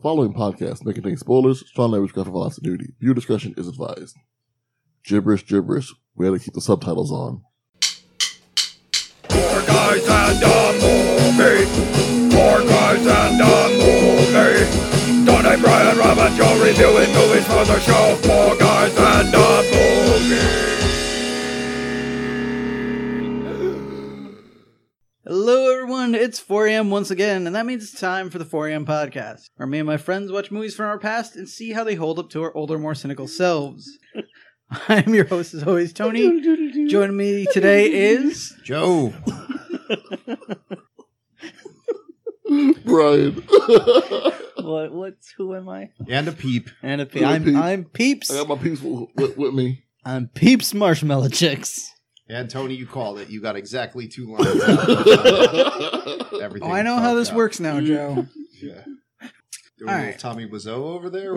following podcast may contain spoilers, strong language, graphic violence, and nudity. Viewer discretion is advised. Gibberish. We had to keep the subtitles on. Four guys and a movie. Four guys and a movie. Donnie, Brian, Rob, and Joe reviewing movies for the show. Four guys and a movie. Hello everyone, it's 4am once again, and that means it's time for the 4am podcast, where me and my friends watch movies from our past and see how they hold up to our older, more cynical selves. I'm your host as always, Tony. Joining me today is... Joe. Brian. Who am I? And a peep. And a Peep. I'm Peeps. I got my peeps with me. I'm Peeps Marshmallow Chicks. And Tony, you called it. You got exactly 2 lines out. Everything. Oh, I know how this out. works now, Joe. Yeah. Doing All a right. little Tommy Wiseau over there?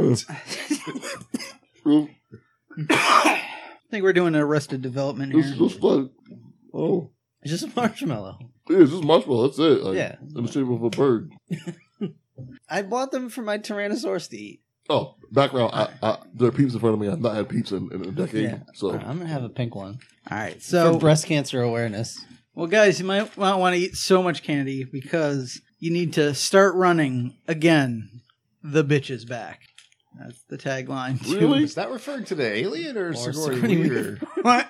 I think we're doing Arrested Development It's here. just like, oh, It's just a marshmallow. yeah, it's just marshmallow. That's it. Like, Yeah. in the shape of a bird. I bought them for my Tyrannosaurus to eat. Oh, background. There are peeps in front of me. I've not had peeps in a decade. Yeah. So I'm going to have a pink one. Alright, For so... breast cancer awareness. Well, guys, you might not want to eat so much candy because you need to start running again. The bitch is back. That's the tagline. too. Really? Is that referring to the alien or Sigourney Sigourney Weaver? What?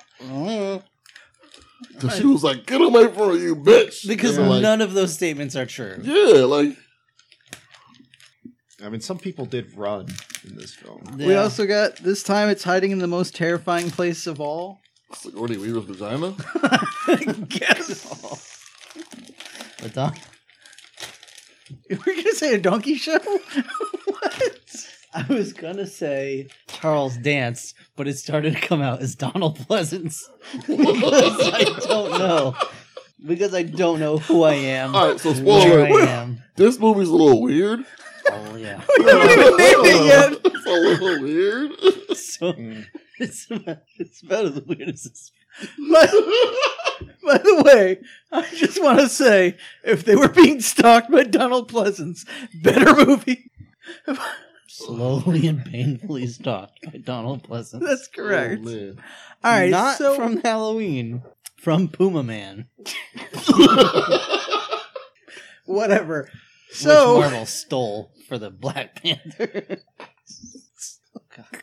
So she was like, "Get away from you, bitch!" Because And, like, none of those statements are true. yeah, like I mean, some people did run in this film. We Yeah. also got, this time it's hiding in the most terrifying place of all. Sigourney Weaver's vagina. Guess. But don't- We're going to say a donkey show? What? I was going to say Charles Dance, but it started to come out as Donald Pleasance. Because I don't know who I am. All right, so Where spoiler. I am. This movie's a little weird. Oh, yeah. We haven't even named it yet. It's a little weird. So, it's about as weird as this. By the way, I just want to say, if they were being stalked by Donald Pleasance, better movie. Slowly and painfully stalked by Donald Pleasance. That's correct. Oh, man. All right, Not so from Halloween. From Puma Man. whatever. Which So Marvel stole for the Black Panther. Oh, God.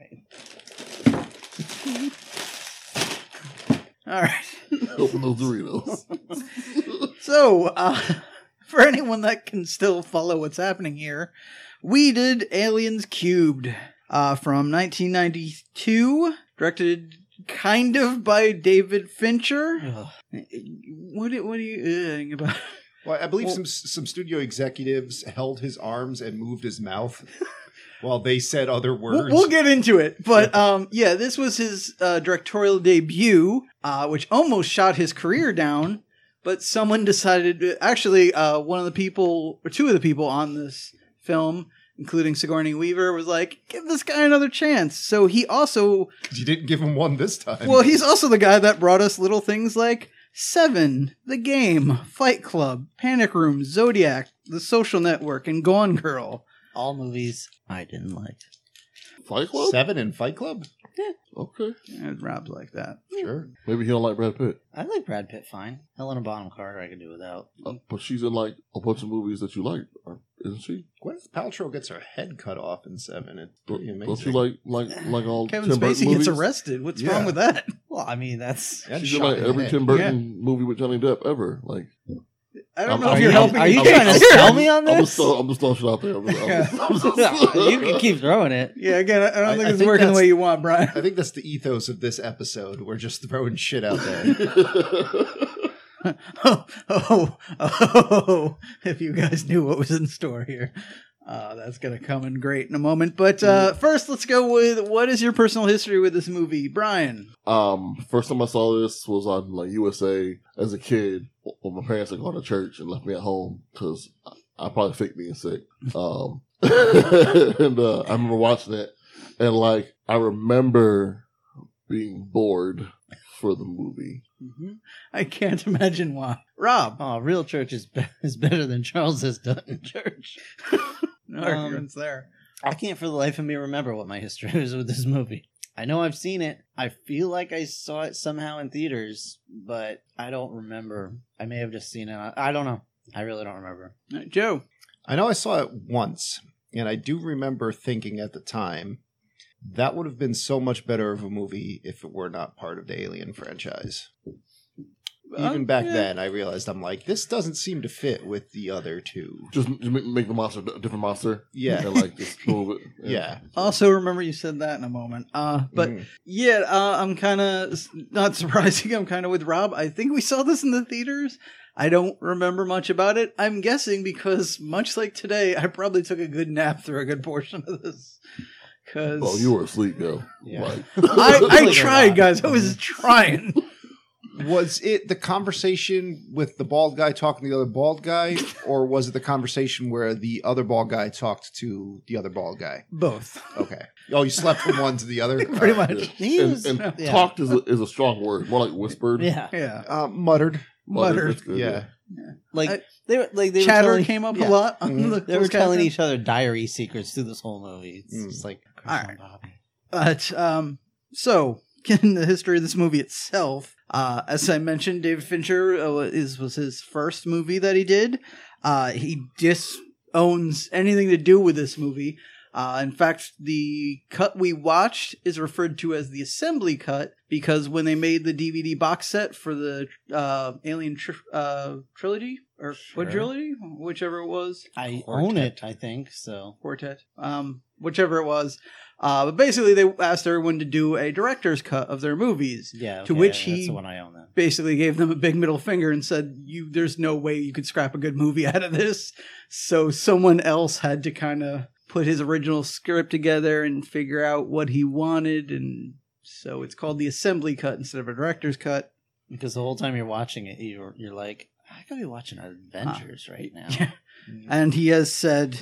all right. Open those Doritos. So, for anyone that can still follow what's happening here, we did Aliens Cubed from 1992, directed kind of by David Fincher. Ugh. What are you about? Well, I believe some studio executives held his arms and moved his mouth while they said other words. We'll get into it, but yeah, this was his directorial debut, which almost shot his career down. But someone decided, actually, one of the people, or two of the people on this film, including Sigourney Weaver, was like, give this guy another chance. So he also, You didn't give him one this time. well, he's also the guy that brought us little things like Seven, The Game, Fight Club, Panic Room, Zodiac, The Social Network, and Gone Girl. All movies I didn't like. Fight Club? 7 in Fight Club? Okay. And Rob's like that. Sure. Maybe he don't like Brad Pitt. I like Brad Pitt fine. Helena Bonham Carter I could do without. But she's in like a bunch of movies that you like, isn't she? Gwyneth Paltrow gets her head cut off in 7. It's pretty amazing. Don't you like all Kevin Tim Burton Spacey movies? gets arrested. What's Yeah. wrong with that? Well, I mean, that's... And She's in shot like in the every head. Tim Burton movie with Johnny Depp ever. Like, I don't I'm- know are if you're you- helping. Are you me. trying to sell me on I'm this? just throwing shit out there. You can keep throwing it. Yeah, again, I don't I think it's think working the that's- way you want, Brian. I think that's the ethos of this episode. We're just throwing shit out there. If you guys knew what was in store here. That's going to come in great in a moment. But first, let's go with, what is your personal history with this movie? Brian. First time I saw this was on like USA as a kid when my parents had gone to church and left me at home because I probably faked being sick. And I remember watching it and like I remember being bored for the movie. Mm-hmm. I can't imagine why. Rob. Oh, real church is better than Charles has done in church. No arguments there. I can't for the life of me remember what my history is with this movie. I know I've seen it. I feel like I saw it somehow in theaters, but I don't remember. I may have just seen it. I don't know. I really don't remember. Joe. I know I saw it once, and I do remember thinking at the time, that would have been so much better of a movie if it were not part of the Alien franchise. Even back then, I realized, I'm like, this doesn't seem to fit with the other two. Just make the monster a different monster. Yeah. And like just move it. Yeah. Also, remember you said that in a moment. But yeah, I'm kind of not surprising. I'm kind of with Rob. I think we saw this in the theaters. I don't remember much about it. I'm guessing because much like today, I probably took a good nap through a good portion of this. Cause Well, you were asleep, though. Yeah. Like, I tried, guys. I was trying. Was it the conversation with the bald guy talking to the other bald guy, or was it the conversation where the other bald guy talked to the other bald guy? Both. Okay. Oh, you slept from one to the other? Pretty All right. much. He was, and yeah. talked is a strong word. More like whispered. Yeah. Yeah. Muttered. Muttered. That's good, Yeah. Like they were Chatter telling, came up yeah. a lot. On Mhm. the They were closed telling caption. each other diary secrets through this whole movie. It's just like Chris All right. and Bobby. But so in the history of this movie itself, as I mentioned, David Fincher was his first movie that he did. He disowns anything to do with this movie. In fact, the cut we watched is referred to as the assembly cut because when they made the DVD box set for the Alien trilogy or quadrilogy, whichever it was, I own it, I think. So quartet, whichever it was. But basically, they asked everyone to do a director's cut of their movies. yeah, To okay, which that's he- the one I own. Then Basically, gave them a big middle finger and said, "There's no way you could scrap a good movie out of this." So someone else had to kind of put his original script together and figure out what he wanted, and so it's called the assembly cut instead of a director's cut. because the whole time you're watching it, you're like, I could be watching Avengers right now. Yeah. And he has said,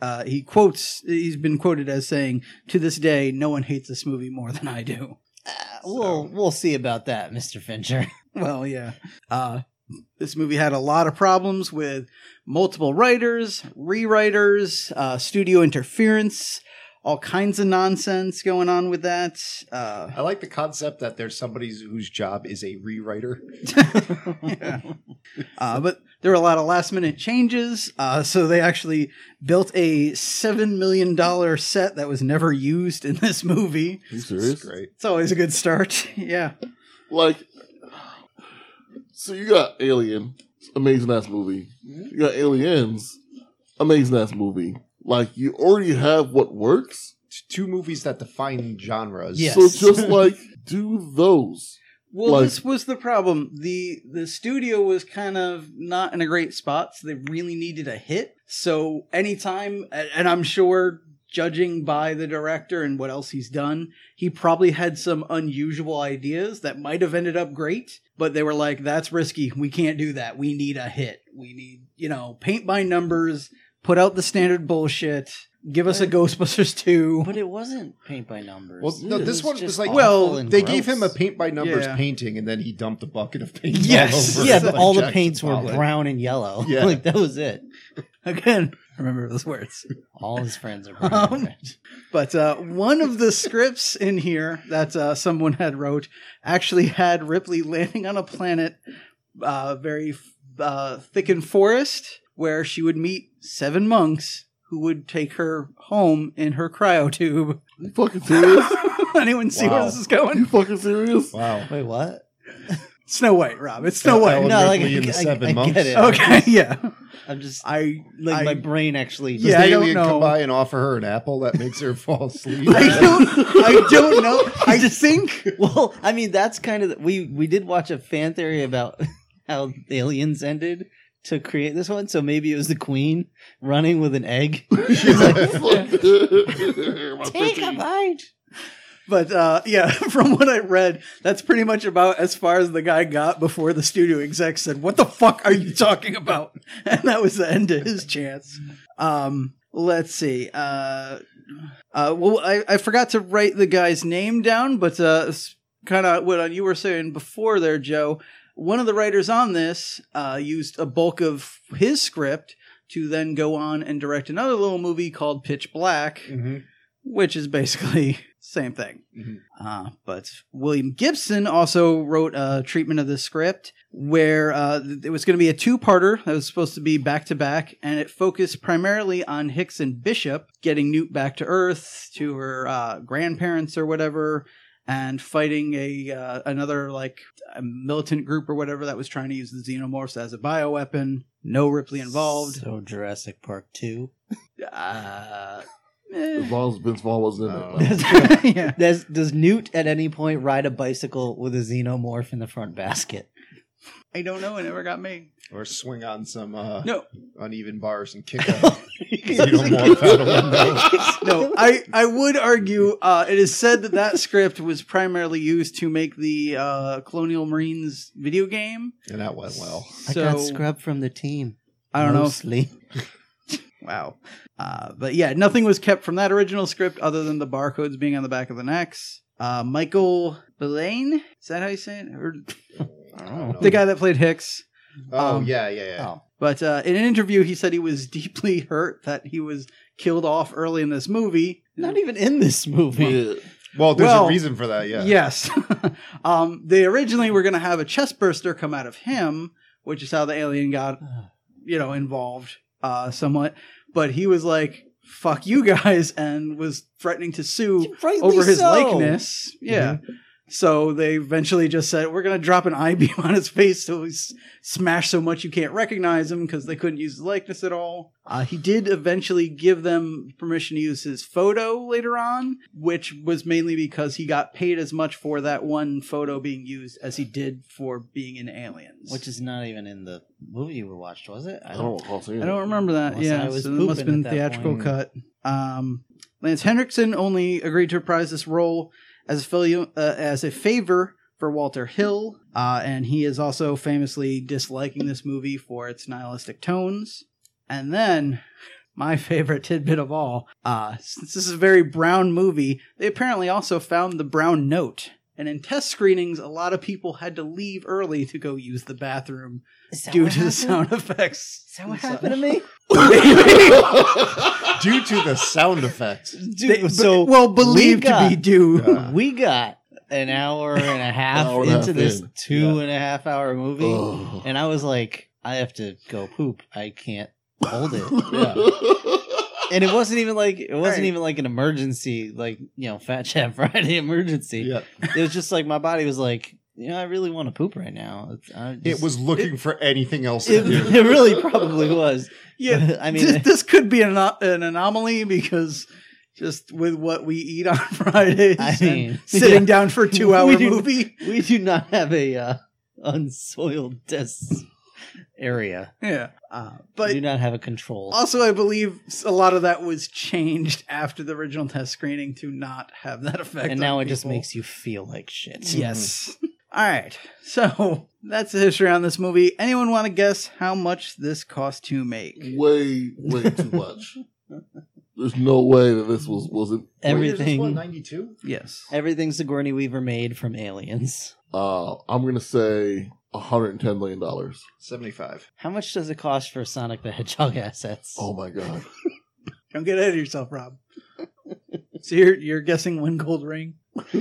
he's been quoted as saying, "To this day, no one hates this movie more than I do." We'll see about that, Mr. Fincher. Well, yeah. This movie had a lot of problems with multiple writers, rewriters, studio interference, all kinds of nonsense going on with that. I like the concept that there's somebody whose job is a rewriter. Yeah. But there were a lot of last minute changes. So they actually built a $7 million set that was never used in this movie. Are you serious? It's great. It's always a good start. Yeah. Like, so you got Alien, amazing ass movie. You got Aliens, amazing ass movie. Like, you already have what works. Two movies that define genres. Yes. So just like do those. Well, Like- this was the problem. The studio was kind of not in a great spot, so they really needed a hit. So anytime, and I'm sure judging by the director and what else he's done, he probably had some unusual ideas that might have ended up great, but they were like, that's risky. We can't do that. We need a hit. We need, paint by numbers, put out the standard bullshit, give us a Ghostbusters 2. But it wasn't paint by numbers. Well, no, It this one was just like, awful well, and They gross. gave him a paint by numbers Yeah. painting, and then he dumped a bucket of paint Yes. all over Yeah, it, but like all the Jackson paints were Pollock. brown and yellow. Yeah. Like, that was it. Again, remember those words. All his friends are brown and red. But one of the scripts in here that someone had wrote actually had Ripley landing on a planet very thickened forest where she would meet 7 monks who would take her home in her cryotube. You fucking serious? Anyone see where Wow. this is You going? fucking serious? Wow. Wait, what? Snow White, Rob. It's Snow White. Ellen No, like, Ripley and the I Seven get Monks. it. Okay, yeah. I'm just I my brain actually. Does Yeah, the I don't alien know. come by and offer her an apple that makes her fall asleep? I don't know. I think Well, I mean, that's kind of we did watch a fan theory about how Aliens ended to create this one. So maybe it was the Queen running with an egg. She's like, take a bite. But yeah, from what I read, that's pretty much about as far as the guy got before the studio exec said, "What the fuck are you talking about?" And that was the end of his chance. Let's see. Well, I forgot to write the guy's name down, but kind of what you were saying before there, Joe. One of the writers on this used a bulk of his script to then go on and direct another little movie called Pitch Black, Mm-hmm. which is basically the same thing. Mm-hmm. But William Gibson also wrote a treatment of this script where it was going to be a two-parter that was supposed to be back-to-back, and it focused primarily on Hicks and Bishop getting Newt back to Earth, to her grandparents or whatever, and fighting another like a militant group or whatever that was trying to use the xenomorphs as a bioweapon. No Ripley involved. So Jurassic Park 2. As long as Vince Vaughn wasn't in it. Yeah. Does Newt at any point ride a bicycle with a xenomorph in the front basket? I don't know. It never got made. Or swing on some No. uneven bars and kick a xenomorph out a window. No, I would argue it is said that script was primarily used to make the Colonial Marines video game. And that went well. I got scrubbed from the team. I don't know. Mostly. Wow. But yeah, nothing was kept from that original script other than the barcodes being on the back of the necks. Michael Billane? Is that how you say it? Or I don't know. the guy that played Hicks. Oh, Um, yeah. Oh. But in an interview, he said he was deeply hurt that he was killed off early in this movie. Not even in this movie. Yeah. Well, there's Well, a reason for that, yeah. Yes. They originally were going to have a chest burster come out of him, which is how the alien got, involved somewhat. But he was like, fuck you guys, and was threatening to sue Rightly over his so. likeness. Yeah. So they eventually just said, we're going to drop an I-beam on his face so he's smashed so much you can't recognize him, because they couldn't use his likeness at all. He did eventually give them permission to use his photo later on, which was mainly because he got paid as much for that one photo being used as he did for being in Aliens. Which is not even in the movie we watched, was it? I don't recall seeing I don't it. remember that. Unless Yeah, I was so it must have been pooping at that theatrical point. cut. Lance Henriksen only agreed to reprise this role as a favor for Walter Hill, and he is also famously disliking this movie for its nihilistic tones. And then, my favorite tidbit of all, since this is a very brown movie, they apparently also found the brown note. And in test screenings, a lot of people had to leave early to go use the bathroom due to the sound effects. Is that what happened to me? Due to the sound effects. Dude, so believed we to be got- due. we got an hour and a half Hour and a into half this in. 2.5 hour movie, Ugh. and I was like, I have to go poop. I can't hold it. And it wasn't even like an emergency, like, Fat Chat Friday emergency. Yeah. It was just like my body was like, I really want to poop right now. It was looking for anything else It, to do. it really probably was. Yeah, I mean, this could be an anomaly because just with what we eat on Fridays, I mean, and sitting down for a 2-hour We do- movie. we do not have a unsoiled test area. Yeah, We but do not have a control. also I believe a lot of that was changed after the original test screening to not have that effect. And now on it just people. makes you feel like shit. Yes. All right, so that's the history on this movie. Anyone want to guess how much this cost to make? way too much. There's no way that this wasn't. Everything, 92? Yes. everything Sigourney Weaver made from Aliens. I'm gonna say $110 million. 75. How much does it cost for Sonic the Hedgehog assets? Oh my god. Don't get ahead of yourself, Rob. So you're guessing one gold ring?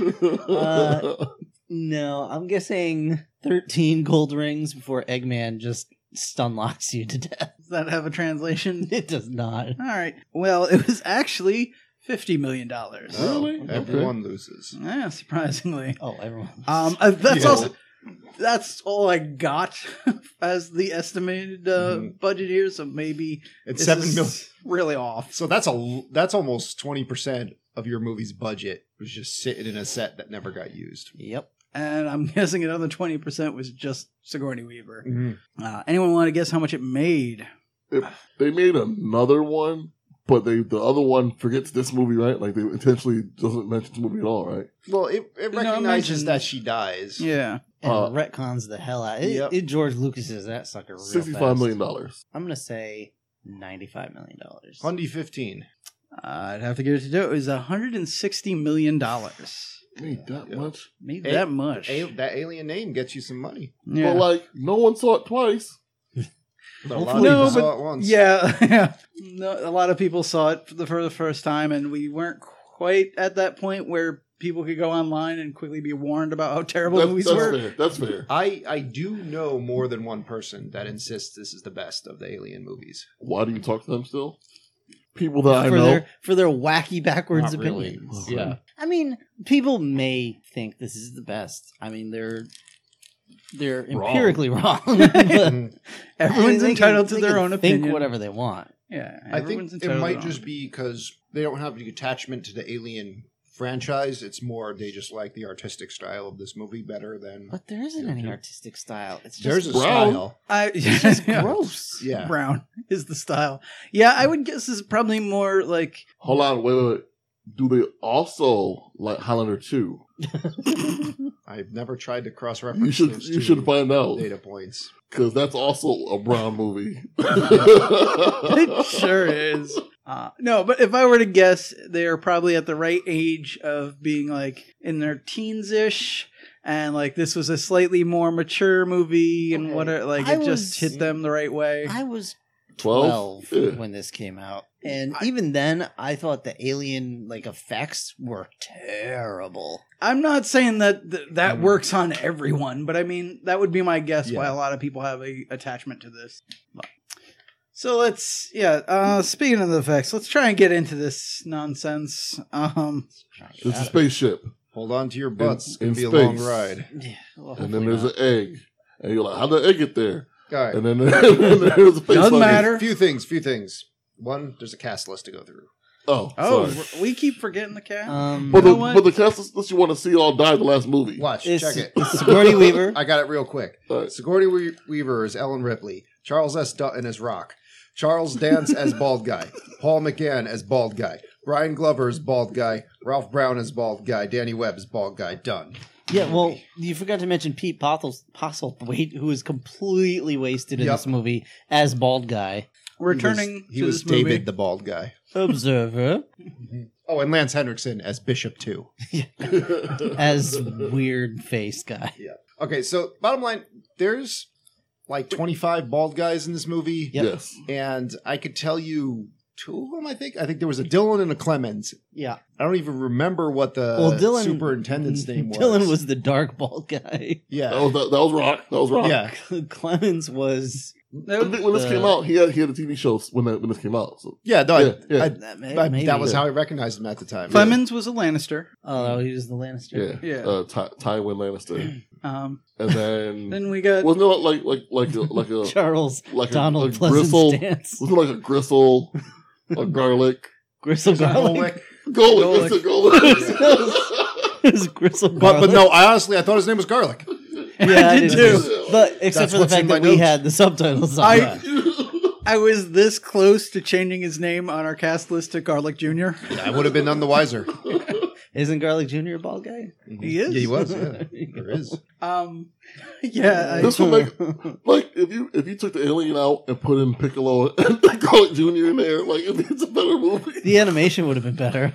No, I'm guessing 13 gold rings before Eggman just stun locks you to death. Does that have a translation? It does not. All right. Well, it was actually $50 million. Really? Oh, everyone loses. Yeah, surprisingly. Oh, everyone. That's Yeah. also that's all I got as the estimated budget here. So maybe It's this 7 is million. really off. So that's almost 20% of your movie's budget was just sitting in a set that never got used. Yep. And I'm guessing another 20% was just Sigourney Weaver. Mm-hmm. Anyone want to guess how much it made? They made another one, but the other one forgets this movie, right? Like they intentionally doesn't mention the movie at all, right? Well, it No, recognizes mentions- that she dies. Yeah. And Uh, retcons the hell out. Yep. It George Lucas is that sucker real $65 fast. million. I'm going to say $95 million. Hundy 15. I'd have to give it to Joe. It was $160 million. Made that much. Made that much. That alien name gets you some money. Yeah. But like, no one saw it twice. A lot of Hopefully people not. saw it once. Yeah, no, a lot of people saw it for the first time, and we weren't quite at that point where people could go online and quickly be warned about how terrible movies That's were. fair. That's fair. I do know more than one person that insists this is the best of the Alien movies. Why do you talk to them still? People that I for know. their wacky backwards Not really. opinions. Yeah. I mean, people may think this is the best. I mean, they're empirically wrong. But Everyone's they entitled can- to they their can own think opinion. whatever they want. Yeah, I everyone's think it entitled to might their own just be because they don't have the attachment to the Alien franchise. It's more they just like the artistic style of this movie better than But there isn't any artistic style. It's there's just a brown. style. it's just gross. Yeah. Brown is the style. Yeah, I would guess this is probably more like Hold on, wait. Do they also like Highlander 2? I've never tried to cross You reference. should find out data points. because that's also a brown movie. it sure is. No, but if I were to guess, they are probably at the right age of being like in their teens ish, and like this was a slightly more mature movie, and Okay. whatever. Like I it just was- hit them the right way. I was 12? 12 Yeah. when this came out. And even then, I thought the alien like effects were terrible. I'm not saying that that works on everyone, but I mean that would be my guess why Yeah. a lot of people have a attachment to this. So let's speaking of the effects, let's try and get into this nonsense. It's a spaceship, Hold on to your butts. It's in going to be a long space. ride. Yeah, well, and then hopefully there's not. an egg, and you're like, "How'd the egg get there?" All right. And then there's a face. Doesn't on it. matter. Few things. One, there's a cast list to go through. Oh, Oh, sorry. we keep forgetting the cat. But You know the what? but the cast that you want to see all died in the last movie. Watch, It's, check it. it's Sigourney Weaver. I got it real quick. All right. Sigourney Weaver is Ellen Ripley. Charles S. Dutton as Rock. Charles Dance as Bald Guy. Paul McGann as Bald Guy. Brian Glover as Bald Guy. Ralph Brown as Bald Guy. Danny Webb as Bald Guy. Done. Yeah, well, you forgot to mention Pete Postlethwaite, who is completely wasted in Yep. this movie as Bald Guy. Returning He to was this movie. David the Bald Guy. Observer. Oh, and Lance Henriksen as Bishop too. As weird face guy. Yeah. Okay, so bottom line, there's like 25 bald guys in this movie. Yep. Yes. And I could tell you two of them, I think. I think there was a Dylan and a Clemens. Yeah. I don't even remember what the Well, Dylan superintendent's name was. Dylan was the dark bald guy. Yeah. That was Rock. That was Rock. Yeah. Clemens was I think when this came out, he had a TV show when this came out. So Yeah, no, Yeah. maybe. that was how I recognized him at the time. Clemens was a Lannister. Oh, he was the Lannister. yeah, Yeah. Tywin Lannister, Um, and then then we got wasn't it like a Charles like Donald a Pleasant gristle? Stance. Was it like a gristle, a garlic? Gristle garlic. Garlic. It's a garlic. It was Gristle But garlic. no, I thought his name was Garlic. Yeah, I did too. But except That's for the what's in fact my that we notes. had the subtitles on. I was this close to changing his name on our cast list to Garlic Jr. I would have been none the wiser. Isn't Garlic Jr. a bald guy? He is. Yeah, he was. Yeah, there is. Yeah. This would make like if you took the alien out and put in Piccolo and Garlic Jr. in there, like it's a better movie. The animation would have been better.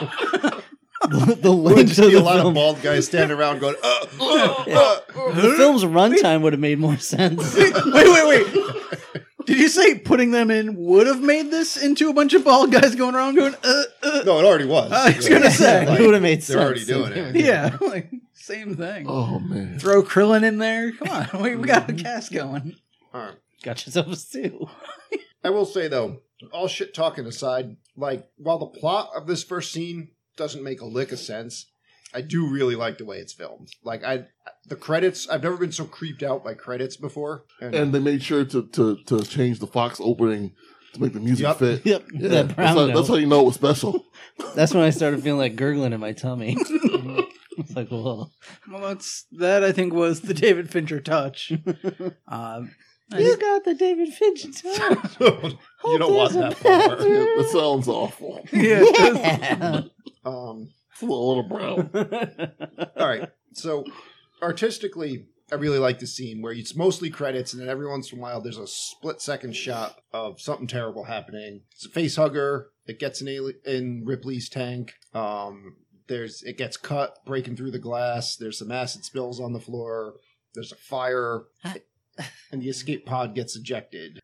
the There would length just of be a the lot of film, bald guys standing around going, the film's runtime would have made more sense. Wait. Did you say putting them in would have made this into a bunch of bald guys going around going, No, it already was. I was gonna say. It would have made sense. They're already doing it. Yeah, like same thing. Oh man. Throw Krillin in there. Come on, we got a cast going. All right. Got yourself a stew. I will say, though, all shit talking aside, like, while the plot of this first scene doesn't make a lick of sense, I do really like the way it's filmed. Like, the credits, I've never been so creeped out by credits before. And they made sure to change the Fox opening to make the music Yep. fit. Yep, Yeah, that brown that's how you know it was special. That's when I started feeling like gurgling in my tummy. It's like, whoa. Well, that I think was the David Fincher touch. You got the David Fincher touch. you don't want that Yeah, part. that sounds awful. Yeah. Yeah. It's a little brown. All right. So, artistically, I really like the scene where it's mostly credits, and then every once in a while there's a split-second shot of something terrible happening. It's a face hugger. It gets in Ripley's tank. It gets cut, breaking through the glass. There's some acid spills on the floor. There's a fire. and the escape pod gets ejected.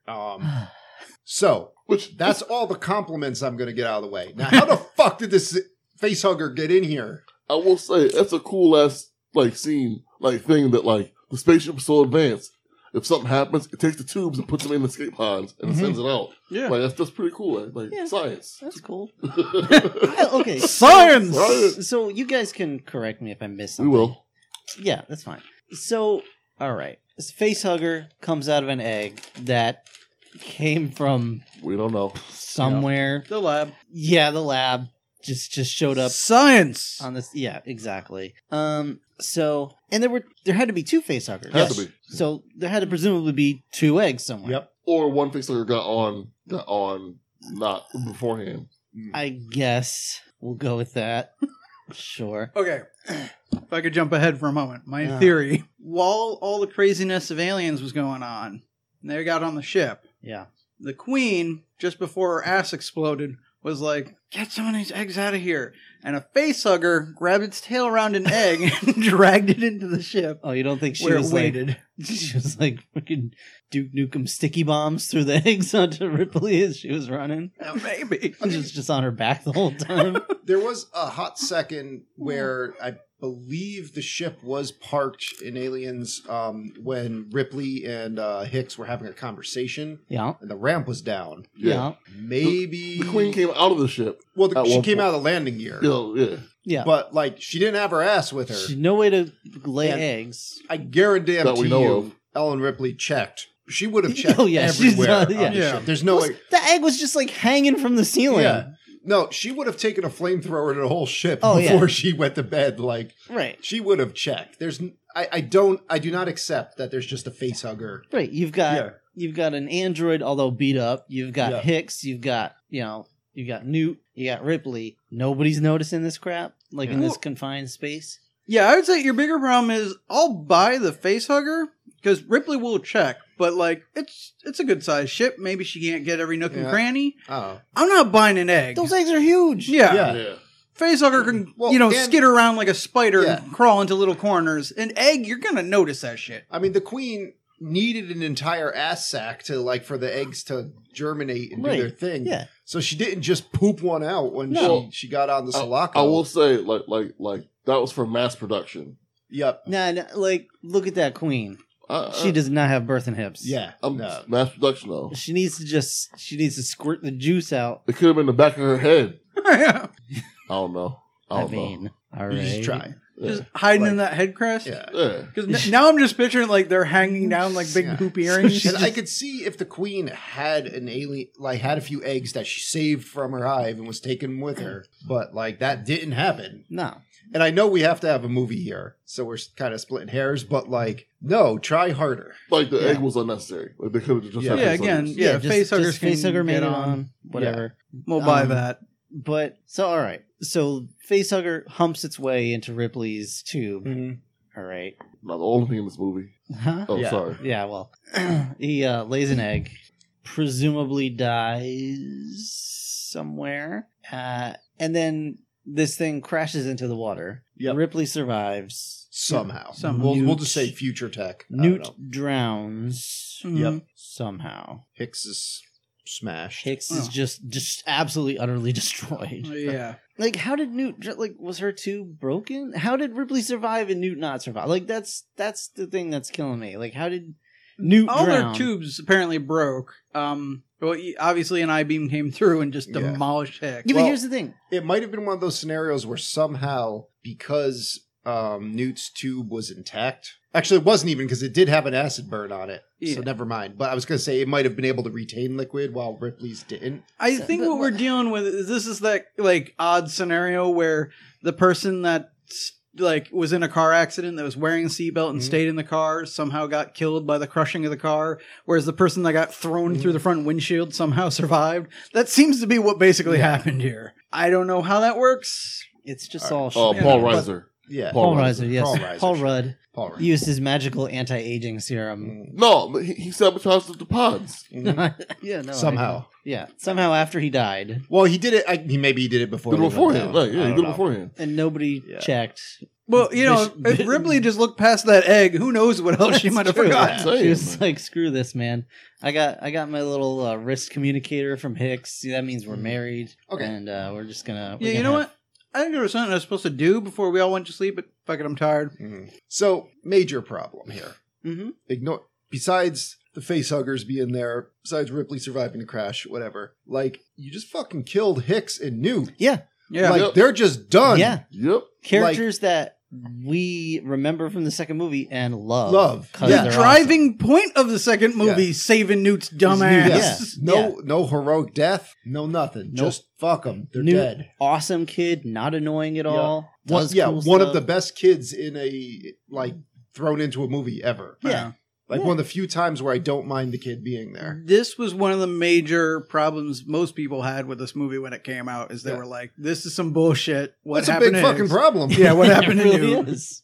So Which that's all the compliments I'm going to get out of the way. Now, how the fuck did this facehugger get in here? I will say that's a cool ass like scene, like thing that like the spaceship is so advanced. If something happens, it takes the tubes and puts them in the escape pods and sends it out. Yeah. Like that's pretty cool. Like Yeah. science. That's cool. Okay. Science! Science. So you guys can correct me if I miss We something. will. Yeah, that's fine. So, all right. This facehugger comes out of an egg that came from We don't know. somewhere. The lab. Yeah, the lab just showed up Science. on this. Yeah, exactly. So, and there had to be two facehuggers. Had to be. So there had to presumably be two eggs somewhere. Yep. Or one facehugger got on not beforehand. I guess we'll go with that. Sure. Okay. If I could jump ahead for a moment. My theory. While all the craziness of aliens was going on, and they got on the ship, Yeah. the queen, just before her ass exploded, was like, get some of these eggs out of here. And a facehugger grabbed its tail around an egg and dragged it into the ship. Oh, you don't think she Where it was waited. She was like fucking Duke Nukem sticky bombs through the eggs onto Ripley as she was running. Maybe. Just on her back the whole time. There was a hot second where I believe the ship was parked in Aliens when Ripley and Hicks were having a conversation Yeah. and the ramp was down. Yeah. Maybe The queen came out of the ship. Well, at she one came point. out of the landing gear, Yeah. Yeah. but like she didn't have her ass with her. She no way to lay And- eggs. I guarantee That we know you, of. Ellen Ripley checked. She would have checked Oh, yeah, she's everywhere. done- yeah. on the Yeah. ship. There's no way. The egg was just like hanging from the ceiling. Yeah. No, she would have taken a flamethrower to the whole ship Oh, yeah. before she went to bed. Like Right. she would have checked. I do not accept that there's just a face hugger. Right. You've got an android, although beat up. You've got Yeah. Hicks. You've got Newt. You got Ripley. Nobody's noticing this crap, like in Yeah. this confined space. Yeah, I would say your bigger problem is I'll buy the facehugger because Ripley will check, but like it's a good sized ship. Maybe she can't get every nook and Yeah. cranny. Oh, I'm not buying an egg. Those eggs are huge. yeah. Yeah. Facehugger can, Well, and- skid around like a spider Yeah. and crawl into little corners. An egg, you're gonna notice that shit. I mean, the queen needed an entire ass sack to for the eggs to germinate and Right. do their thing. Yeah. So she didn't just poop one out when No. she got on the Sulaco. I will say, like that was for mass production. Yep. Nah, like look at that queen. She does not have birth and hips. Yeah. No. Mass production though. She needs to squirt the juice out. It could have been the back of her head. Yeah. I don't know. I don't know. All right. You just try. Just hiding in Like- that head crest. Yeah. Yeah. Because now I'm just picturing like they're hanging down like big Yeah. hoop earrings. And I could see if the queen had an alien, had a few eggs that she saved from her hive and was taken with her, but that didn't happen. No. And I know we have to have a movie here, so we're kind of splitting hairs, but no, try harder. Like the Yeah. egg was unnecessary. Like they could have just Yeah. had Yeah, facehuggers. again, yeah, facehuggers just can facehugger made get it on. on. Whatever. We'll buy Um, that. But so all right. So facehugger humps its way into Ripley's tube. All right. Not the only thing in this movie. Huh? Oh, Yeah. sorry. Yeah, well, he lays an egg, presumably dies somewhere, and then this thing crashes into the water. Yep. Ripley survives. Somehow. Somehow. We'll just say future tech. I don't Newt know. drowns Mhm. somehow. Hicks is smashed. Hicks is Oh. just absolutely utterly destroyed. Yeah. Like, how did Newt? Like, was her tube broken? How did Ripley survive and Newt not survive? Like, that's the thing that's killing me. Like, how did Newt All drown? their tubes apparently broke. Well, obviously an I-beam came through and just Yeah. demolished Hicks. Yeah, but Well- here's the thing. It might have been one of those scenarios where somehow, because Newt's tube was intact. Actually, it wasn't even because it did have an acid burn on it. Yeah. So never mind. But I was going to say it might have been able to retain liquid while Ripley's didn't. I think what we're dealing with is this is that like odd scenario where the person that was in a car accident that was wearing a seatbelt and stayed in the car somehow got killed by the crushing of the car, whereas the person that got thrown through the front windshield somehow survived. That seems to be what basically happened here. I don't know how that works. It's just all Paul shit. Reiser. Yeah. Paul Paul Reiser, yes. Paul Reiser. Paul Rudd Paul Reiser. used his magical anti-aging serum. No, but he sabotaged the pods. Yeah, no. Somehow. Somehow after he died, Well, he did it. Maybe he did it before. Did it they went beforehand. down. Right, yeah, I he don't did it know. beforehand. and nobody Yeah. checked. Well, you know, if Ripley just looked past that egg, who knows what else she might have true. forgotten. Yeah. She was like, "Screw this, man! I got my little wrist communicator from Hicks. See, that means we're married. Okay. and we're just gonna. Yeah, you know what? I think there was something I was supposed to do before we all went to sleep, but fuck it, I'm tired. So, major problem here. Mm-hmm. Ignore, besides the facehuggers being there, besides Ripley surviving the crash, whatever, like, you just fucking killed Hicks and Newt. Yeah, Yeah. Like, Yep. they're just done. yeah. Yep. Characters that we remember from the second movie and love. Love. 'cause Yeah. they're Driving point of the second movie, Yeah. saving Newt's dumbass. Yeah. No heroic death, no nothing. Nope. Just fuck them. They're New, dead. awesome kid, not annoying at all. One, does yeah, cool one of stuff. the best kids in a, like, thrown into a movie ever. Yeah. Like, Yeah. one of the few times where I don't mind the kid being there. This was one of the major problems most people had with this movie when it came out, is they Yeah. were like, this is some bullshit. What That's a happened big to fucking Hicks? problem. Yeah, what It happened to really Newt? is.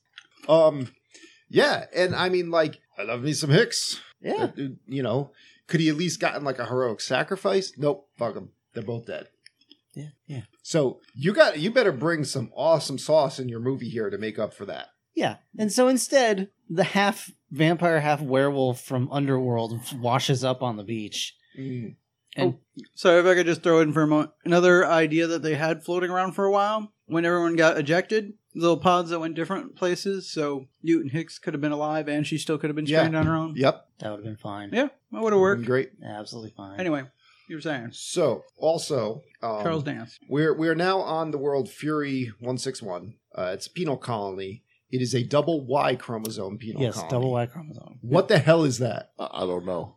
Yeah, and I mean, like, I love me some Hicks. Yeah. You know, could he at least gotten, like, a heroic sacrifice? Nope, fuck them. They're both dead. Yeah. Yeah. So, you better bring some awesome sauce in your movie here to make up for that. Yeah. And so instead, the half vampire, half werewolf from Underworld washes up on the beach. And So if I could just throw in for a moment, another idea that they had floating around for a while, when everyone got ejected, little pods that went different places, so Newt and Hicks could have been alive and she still could have been Yeah. stranded on her own. Yep. that would have been fine. Yeah, that would have worked. Great. Absolutely fine. Anyway, you were saying. So, also, Charles Dance. we're now on the world Fury 161. It's a penal colony. It is a double Y chromosome penal Yes, colony. double Y chromosome. What the hell is that? I don't know.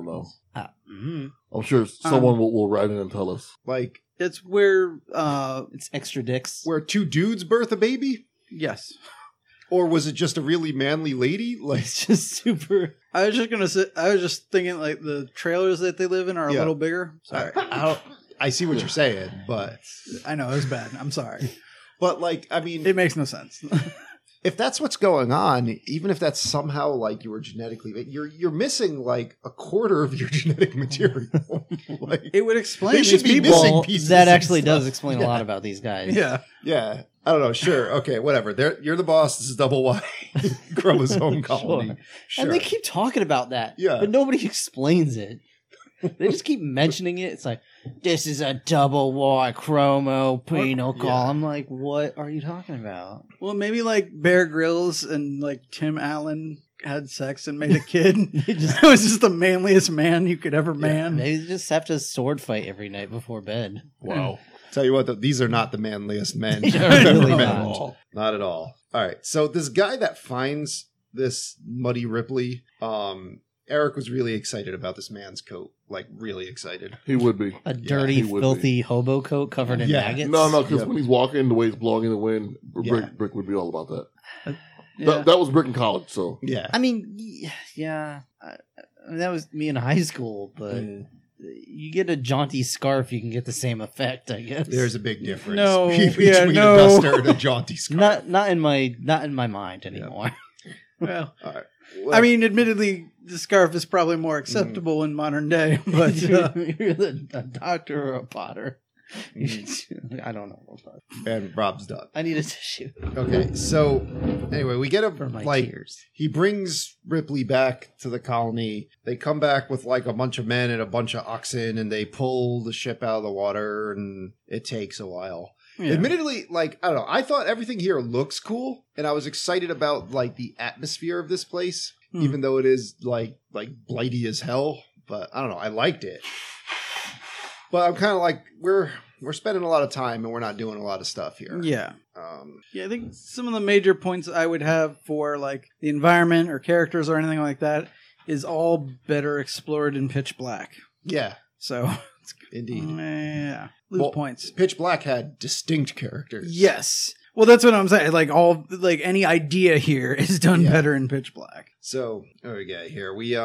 Mhm. I'm sure someone will write in and tell us. Like, It's where, It's extra dicks. where two dudes birth a baby? yes. Or was it just a really manly lady? Like, It's just super. I was just gonna say, I was just thinking like the trailers that they live in are a Yeah. little bigger. Sorry. I see what you're saying, but I know, it was bad. I'm sorry. like, I mean, It makes no sense. if that's what's going on, even if that's somehow like you were genetically, you're missing like a quarter of your genetic material. Like, It would explain They should these be people. missing Well, pieces that and actually does stuff. explain a lot about these guys. Yeah. yeah, I don't know. Sure, okay, whatever. You're the boss. This is double Y chromosome colony. Sure. And they keep talking about that. Yeah. But nobody explains it. They just keep mentioning it. It's like, this is a double Y chromo penal call. Yeah. I'm like, what are you talking about? Well, maybe like Bear Grylls and like Tim Allen had sex and made a kid. It was just the manliest man you could ever man. Maybe they just have to sword fight every night before bed. Wow. Tell you what, though, these are not the manliest men They're I've ever really met. not. Not at all. All right. So this guy that finds this Muddy Ripley, Eric was really excited about this man's coat. Like, really excited. He would be. A dirty, he would filthy hobo coat covered in Yeah. maggots. No, because Yep. when he's walking, the way he's blowing in the wind, Yeah. Brick would be all about that. Yeah. That was Brick in college, so. Yeah. I mean, yeah. I mean, that was me in high school, but Mm. you get a jaunty scarf, you can get the same effect, I guess. There's a big difference No, between yeah, a no. duster and a jaunty scarf. not in my mind anymore. Well, All right. I mean, admittedly, the scarf is probably more acceptable in modern day, but You're a doctor or a potter. Mm. I don't know. And Rob's done. I need a tissue Okay, so anyway, we get a for my like tears. he brings Ripley back to the colony. They come back with like a bunch of men and a bunch of oxen, and they pull the ship out of the water, and it takes a while. yeah. Admittedly, like, I don't know, I thought everything here looks cool, and I was excited about like the atmosphere of this place, even though it is like blighty as hell. But I don't know, I liked it. But I'm kind of like, we're spending a lot of time and we're not doing a lot of stuff here. Yeah. Um, Yeah, I think some of the major points I would have for like the environment or characters or anything like that is all better explored in Pitch Black. yeah, So, indeed. yeah, lose Well, points. Pitch Black had distinct characters. Yes. Well, that's what I'm saying. Like any idea here is done Yeah. better in Pitch Black. So, what do we got here? We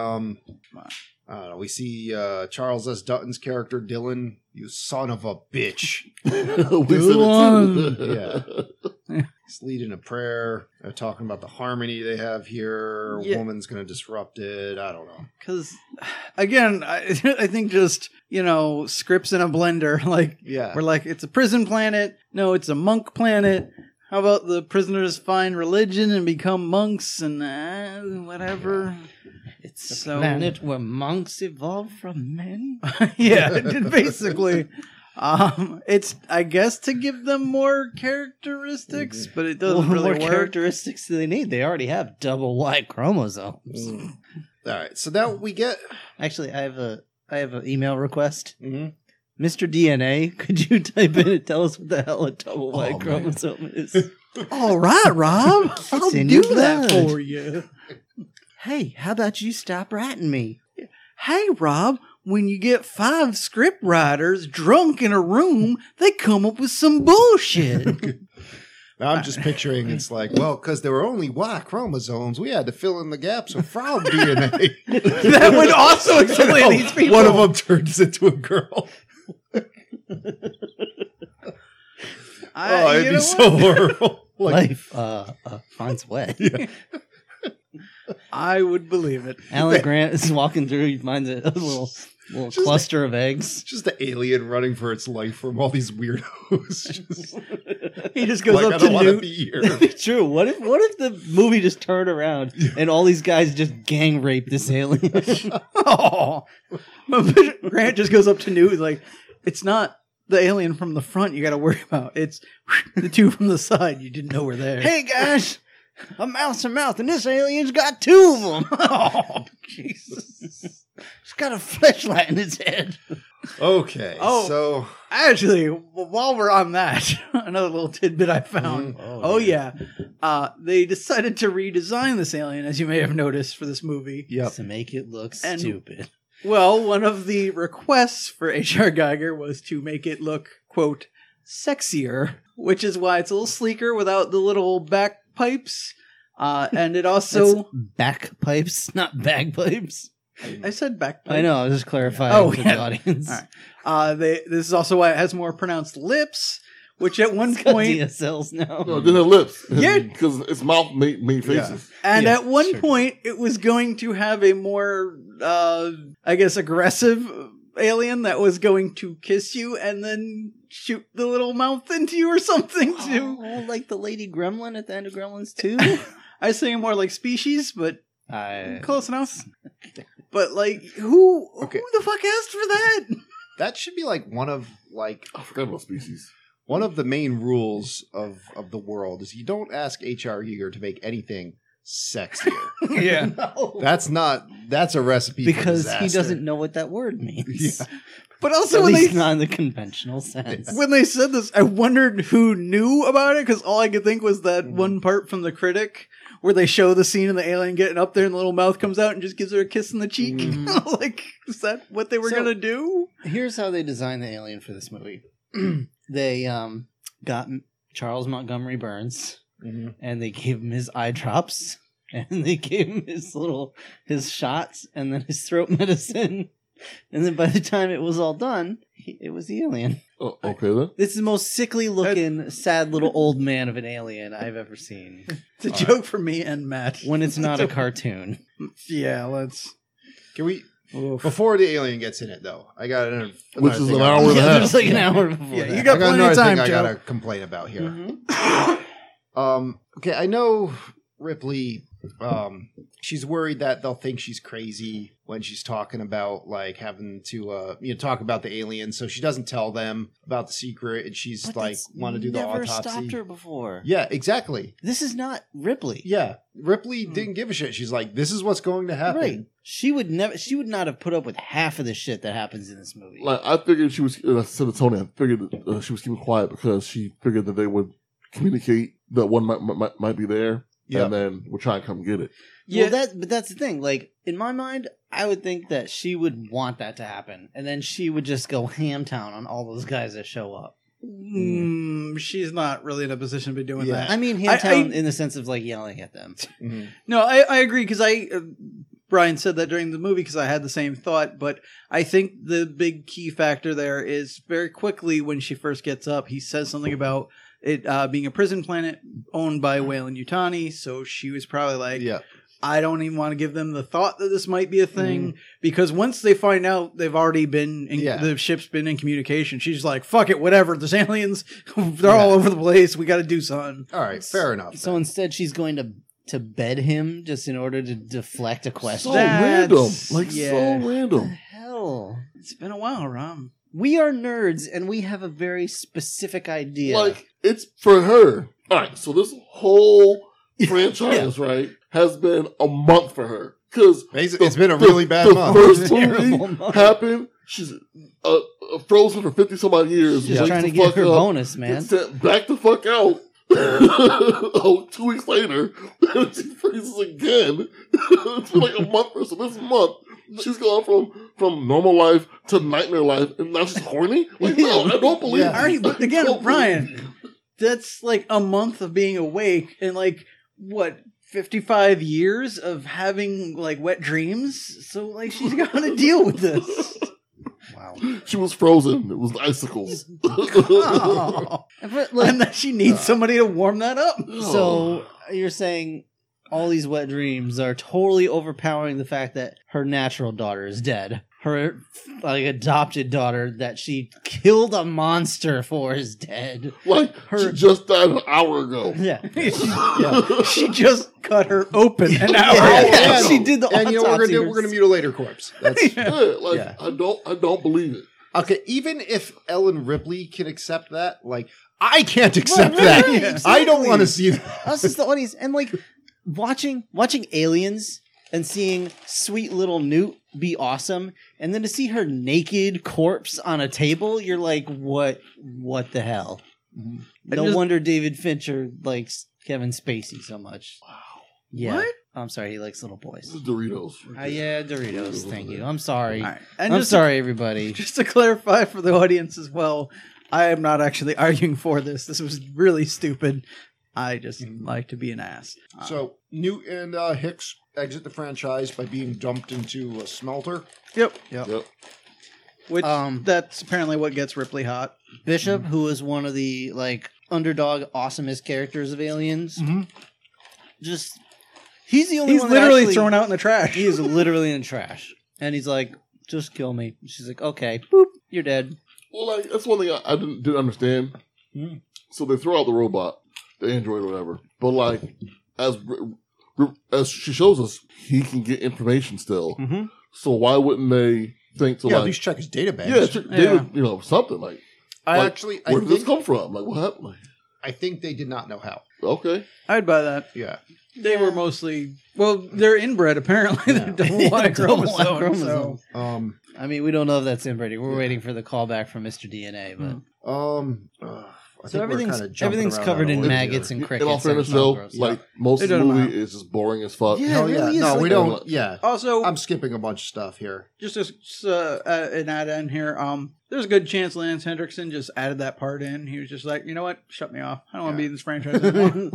I don't know. We see Charles S. Dutton's character Dylan. You son of a bitch. We said it too. He's leading a prayer. They're talking about the harmony they have here. Yeah. A woman's going to disrupt it. I don't know. Because, again, I think just, scripts in a blender. Like, Yeah. we're like, it's a prison planet. No, it's a monk planet. How about the prisoners find religion and become monks and whatever? It's a So- planet where monks evolve from men. Yeah, basically. It's, I guess, to give them more characteristics, but it doesn't What really more work. characteristics do they need? They already have double Y chromosomes. Mm. All right, so now we get. Actually, I have an email request. Mhm. Mr. DNA, could you type in and tell us what the hell a double Y Oh, man. chromosome is? All right, Rob. I'll in do your that blood. for you. Hey, how about you stop ratting me? Hey, Rob, when you get 5 script writers drunk in a room, they come up with some bullshit. Now I'm just picturing it's like, well, because there were only Y chromosomes, we had to fill in the gaps with frog DNA. That would also explain these people. One of them turns into a girl. Oh, it'd you be know so what? horrible. Like, Life finds way. I would believe it. Alan Grant is walking through. He finds a little Just cluster of eggs. just the alien running for its life from all these weirdos. Just, He just goes like, I up to don't want to Newt. be here. True. What if the movie just turned around and all these guys just gang rape this alien? Oh. Grant just goes up to Newt. He's like, it's not the alien from the front you got to worry about. It's the 2 from the side you didn't know were there. Hey guys, a mouth's a mouth, and this alien's got 2 of them. Oh, Jesus. It's got a flashlight in its head. Okay, Oh. so Actually, while we're on that, another little tidbit I found. Oh, yeah. They decided to redesign this alien, as you may have noticed, for this movie. yep. To make it look And- stupid. Well, one of the requests for H.R. Geiger was to make it look, quote, sexier, which is why it's a little sleeker without the little back pipes. And it also... Backpipes, not bagpipes. I said back pipes. I know, I was just clarifying Oh, for yeah. the audience. All right. This is also why it has more pronounced lips, which at one It's got point... DSLs now. No, it didn't have lips. Yeah. Because its mouth made faces. And Yeah, at one sure. point, it was going to have a more, I guess, aggressive alien that was going to kiss you and then shoot the little mouth into you or something, too. Oh, like the lady gremlin at the end of Gremlins 2? I was saying more like species, but I close enough. But, like, who Okay. the fuck asked for that? That should be like one of I forgot about species. one of the main rules of the world is you don't ask H.R. Giger to make anything sexier. Yeah. That's a recipe for because he disaster. doesn't know what that word means. Yeah. But also, At when least they, not in the conventional sense. when they said this, I wondered who knew about it, because all I could think was that one part from The Critic where they show the scene of the alien getting up there and the little mouth comes out and just gives her a kiss in the cheek. Mhm. Like, is that what they were So- going to do? Here's how they designed the alien for this movie. They got Charles Montgomery Burns, Mhm. and they gave him his eye drops, and they gave him his shots, and then his throat medicine. And then by the time it was all done, it was the alien. Oh, okay then. This is the most sickly looking, sad little old man of an alien I've ever seen. It's a joke for me and Matt. When it's not a cartoon. Yeah, let's... Can we Oof. before the alien gets in it though? I got another Which is thing an I- hour and a Yeah, half. there's like an hour before Yeah, that. you got I got plenty another of time, thing I Joe. gotta complain about here. Mhm. Okay, I know Ripley. She's worried that they'll think she's crazy when she's talking about like having to talk about the aliens. So she doesn't tell them about the secret, and she's But like that's want to do the never autopsy. stopped her before. Yeah, exactly. This is not Ripley. Yeah, Ripley didn't give a shit. She's like, this is what's going to happen. Right. She would not have put up with half of the shit that happens in this movie. Like I figured she was. I said to Tony, I figured she was keeping quiet because she figured that they would communicate that one might be there, Yep. and then we'll try and come get it. Yeah. Well, but that's the thing. Like, in my mind, I would think that she would want that to happen. And then she would just go ham town on all those guys that show up. She's not really in a position to be doing Yeah. that. I mean, ham town in the sense of, like, yelling at them. Mhm. No, I agree, because Brian said that during the movie because I had the same thought, but I think the big key factor there is very quickly when she first gets up, he says something about it being a prison planet owned by Weyland Yutani, so she was probably like, Yeah. I don't even want to give them the thought that this might be a thing because once they find out they've already been the ship's been in communication, she's like, fuck it, whatever. There's aliens. They're all over the place. We got to do something. All right, fair enough. So instead, she's going to bed him just in order to deflect a question. So random. So What the random. hell? It's been a while, Rom. We are nerds, and we have a very specific idea. Like, it's for her. All right, so this whole franchise, right, has been a month for her. Because It's been a really bad month. The first Terrible movie month. happened. She's frozen for 50-some-odd years. just wakes trying to the get fuck her up, bonus, man. gets sent back the fuck out. 2 weeks later, she freezes again. It's been like a month or so. This month, she's gone from normal life to nightmare life, and now she's horny? Like, no, I don't believe Yeah. it. All right, but again, Don't Brian, believe it. that's like a month of being awake and like, what, 55 years of having like wet dreams? So like she's got to deal with this. Wow. She was frozen. It was icicles. Oh. But, like, And that she needs somebody to warm that up. so you're saying all these wet dreams are totally overpowering the fact that her natural daughter is dead. Her like adopted daughter that she killed a monster for is dead. Like, she just died an hour ago. Yeah. She just cut her open an hour Yeah. ago. Yeah. She did the and you know, autopsy we're gonna mutilate her corpse. That's Yeah, like, Yeah. I don't believe it. okay. Even if Ellen Ripley can accept that, like I can't accept Right, that. right, I exactly. don't want to see that. Us is the audience, and like watching Aliens and seeing sweet little Newt be awesome, and then to see her naked corpse on a table, you're like, what the hell? No just- wonder David Fincher likes Kevin Spacey so much. Wow. Yeah. What? I'm sorry, he likes little boys. This is Doritos. Yeah, Doritos. Thank you. I'm sorry. All right. And I'm just sorry, everybody. Just to clarify for the audience as well, I am not actually arguing for this. This was really stupid. I just like to be an ass. So Newt and Hicks exit the franchise by being dumped into a smelter. Yep. Yep. Which that's apparently what gets Ripley hot. Bishop, who is one of the like underdog awesomest characters of Aliens, just he's the only He's one that literally actually- thrown out in the trash. He is literally in trash, and he's like, "Just kill me." She's like, "Okay, boop, you're dead." Well, like, that's one thing I didn't understand. So they throw out the robot, the android or whatever. But, like, as she shows us, he can get information still. So why wouldn't they think to, Yeah, at like, least check his database. yeah, they would, you know, something like, I like, where did this think, come from? Like, what happened? Like, I think they did not know how. okay. I'd buy that. Yeah. They were mostly they're inbred apparently. They're double Y Double Y chromosome. chromosome. So. I mean, we don't know if that's inbreeding. We're waiting for the callback from Mr. DNA, but I so think we're kinda jumping everything's around covered on a in limb maggots here. and In crickets. all fairness, and though, gross. like, most It of the doesn't movie matter. is just boring as fuck. Yeah. Hell it yeah. really is No, like we that. don't. Yeah. Also, I'm skipping a bunch of stuff here. just an add in here. There's a good chance Lance Hendrickson just added that part in. He was just like, you know what, shut me off. I don't want to be in this franchise anymore.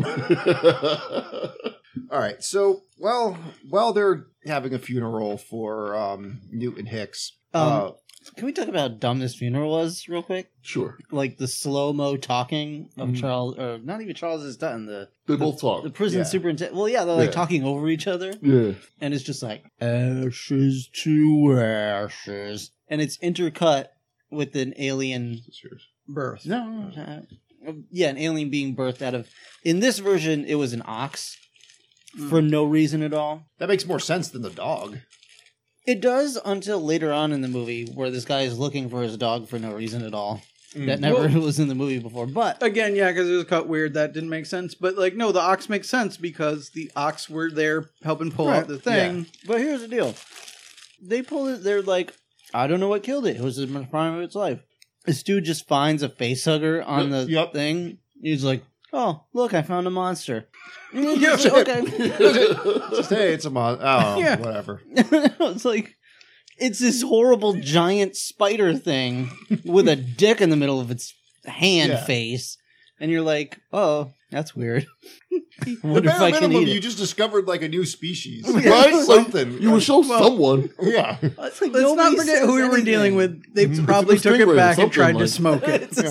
All right. So, while they're having a funeral for Newt and Hicks, Can we talk about how dumb this funeral was, real quick? Sure. Like the slow mo talking of Charles, or not even Charles is Dutton, They both talk. the prison Yeah. superintendent. Well, yeah, they're like Yeah. talking over each other, Yeah. and it's just like ashes to ashes, and it's intercut with an alien. Birth. No, yeah, an alien being birthed out of. In this version, it was an ox for no reason at all. that makes more sense than the dog. It does until later on in the movie, where this guy is looking for his dog for no reason at all. That never was in the movie before. But Again, yeah, because it was cut weird. That didn't make sense. But like, no, the ox makes sense because the ox were there helping pull out the thing. But here's the deal: they pull it. They're like, I don't know what killed it. It was in the prime of its life. This dude just finds a face hugger on the thing. He's like, "Oh, look, I found a monster." Yeah, Okay. Just, hey, it's a oh, Yeah. whatever. It's like it's this horrible giant spider thing with a dick in the middle of its hand Yeah. face, and you're like, "Oh, that's weird." I The wonder if bare I can minimum, eat you it. just discovered like a new species, Right? Like, Something. you would show someone. Yeah. It's like Let's not nobody forget says who we were anything. dealing with. They probably It's a took it stingray or back and something tried to like- smoke it. It's a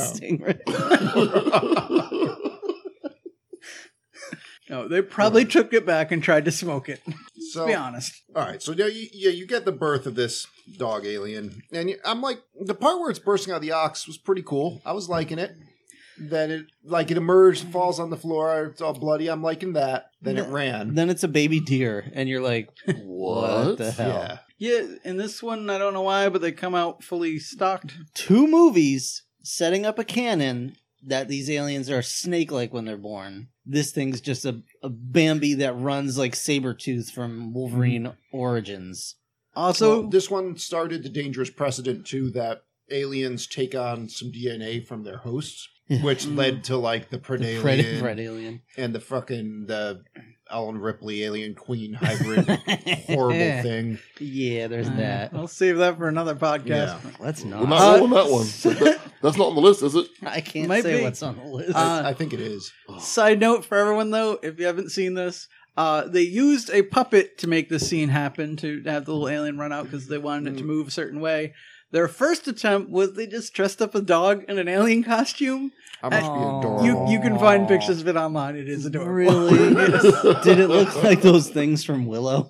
stingray. No, they probably took it back and tried to smoke it. So, be honest. all right, so now you get the birth of this dog alien, and I'm like, the part where it's bursting out of the ox was pretty cool. I was liking it. Then it emerged, falls on the floor, it's all bloody. I'm liking that. Then it ran. Then it's a baby deer, and you're like, What? the hell? Yeah. Yeah, in this one, I don't know why, but they come out fully stocked. 2 movies setting up a canon that these aliens are snake-like when they're born. This thing's just a Bambi that runs like Sabretooth from Wolverine Origins. Also, Well, this one started the dangerous precedent too that aliens take on some DNA from their hosts, which led to like the Predalien Fred Alien. and the Ellen Ripley Alien Queen hybrid horrible thing. Yeah, there's that. I'll save that for another podcast. Yeah. Let's not. We're not rolling that one. That's not on the list, is it? I can't Might say be. what's on the list. I think it is. Side note for everyone, though, if you haven't seen this, they used a puppet to make this scene happen, to have the little alien run out because they wanted it to move a certain way. Their first attempt was they just dressed up a dog in an alien costume. I must be Aw. adorable. You can find pictures of it online. It is adorable. Really? Did it look like those things from Willow?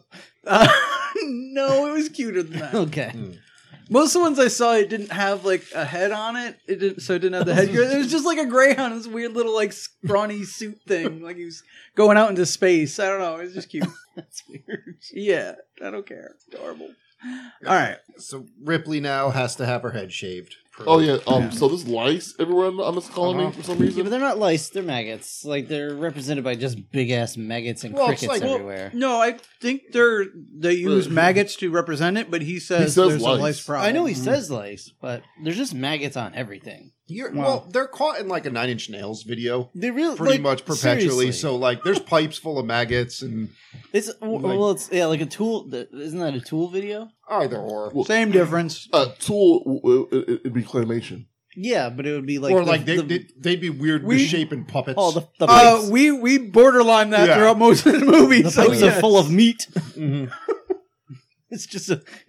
No, it was cuter than that. Okay. Most of the ones I saw, it didn't have like a head on it. It didn't have the head. It was just like a greyhound. This weird little like scrawny suit thing, like he was going out into space. I don't know. It was just cute. That's weird. Yeah, I don't care. Adorable. All right. So Ripley now has to have her head shaved. Oh yeah. So there's lice everywhere on this colony for some Yeah, reason. but they're not lice, they're maggots. Like, they're represented by just big-ass maggots and Well, it's crickets like- everywhere. No, I think they use maggots to represent it, but he says says there's lice. a lice problem. I know he says lice, but there's just maggots on everything. Well, they're caught in like a Nine Inch Nails video. They really Pretty much perpetually. seriously. So like, there's pipes full of maggots and It's it's like a Tool. Isn't that a Tool video? either or. Same difference. Tool, it'd be claymation. Yeah, but it would be like Or like they'd be weird misshapen puppets. oh the pipes. We borderline that Yeah. throughout most of the movie. The so pipes yes. are full of meat. Mhm. It's just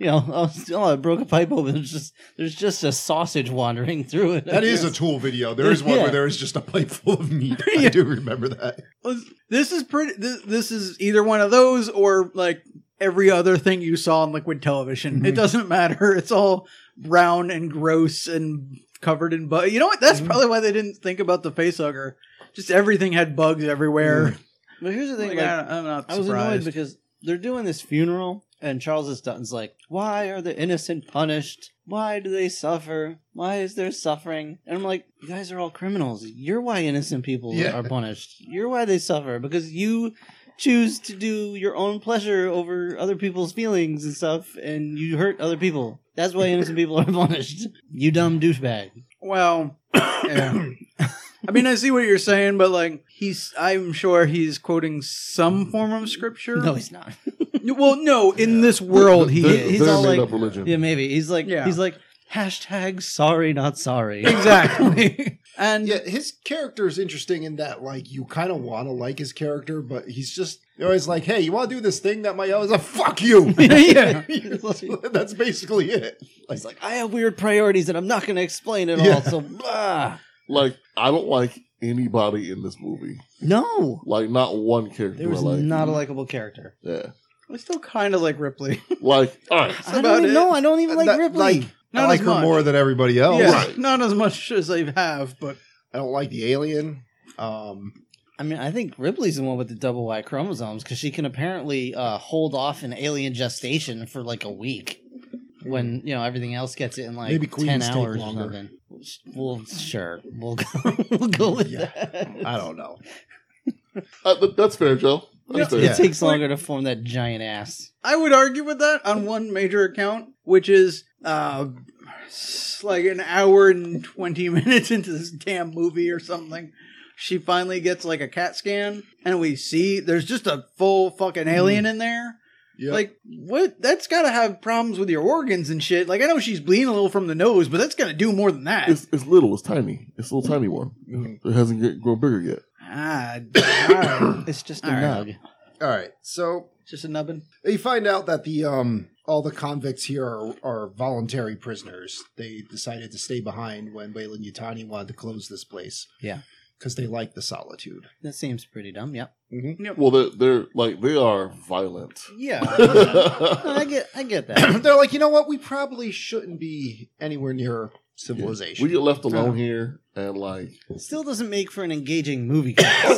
I broke a pipe open. There's just a sausage wandering through it. That is a Tool video. There is one Yeah. where there is just a pipe full of meat. I do remember that. This is pretty. This is either one of those or like every other thing you saw on Liquid Television. It doesn't matter. It's all brown and gross and covered in bugs. You know what? That's probably why they didn't think about the facehugger. Just everything had bugs everywhere. But here's the thing. Like, like, I'm not I was annoyed surprised. because they're doing this funeral, and Charles S. Dutton's like, "Why are the innocent punished? Why do they suffer? Why is there suffering?" And I'm like, "You guys are all criminals. You're why innocent people Yeah. are punished. You're why they suffer because you choose to do your own pleasure over other people's feelings and stuff, and you hurt other people. That's why innocent people are punished. You dumb douchebag." Well, yeah. I mean, I see what you're saying, but like, I'm sure he's quoting some form of scripture. No, he's not. Well, no, in this world, he's They're all made like, up religion. Yeah, maybe he's like Yeah. hashtag sorry not sorry. exactly. And Yeah, his character is interesting in that, like, you kind of want to like his character, but he's just always like, "Hey, you want to do this thing that my is like, fuck you." yeah. That's basically it. Like, He's like, I have weird priorities and I'm not going to explain it Yeah. all. So, blah. Like, I don't like anybody in this movie. No, Like, not one character there was I like. not a likable character. Yeah. I still kind of like Ripley. Like, all right. I about don't even it. know. I don't even like that- Ripley. like, Not I like as her much. more than everybody else. Yeah, Right. not as much as I have, but I don't like the alien. I mean, I think Ripley's the one with the double Y chromosomes because she can apparently hold off an alien gestation for like a week when, everything else gets it in like Maybe 10 queens take hours or longer. something. Well, sure. We'll go with Yeah. that. I don't know. That's fair, Joe. That's fair. It Yeah. takes longer to form that giant ass. I would argue with that on one major account, which is like an hour and 20 minutes into this damn movie or something. She finally gets like a CAT scan, and we see there's just a full fucking alien in there. Yeah. Like, what? That's got to have problems with your organs and shit. Like, I know she's bleeding a little from the nose, but that's going to do more than that. It's little. It's tiny. It's a little tiny one. It hasn't grown bigger yet. Alright. It's just a All right. nug. All right. So Just a nubbin. you find out that the all the convicts here are voluntary prisoners. They decided to stay behind when Weyland Yutani wanted to close this place. Yeah. because they like the solitude. That seems pretty dumb. Yep. Well, they're like they are violent. Yeah. I get that. They're like, you know what? We probably shouldn't be anywhere near civilization. We get left alone here, and like Still doesn't make for an engaging movie cast.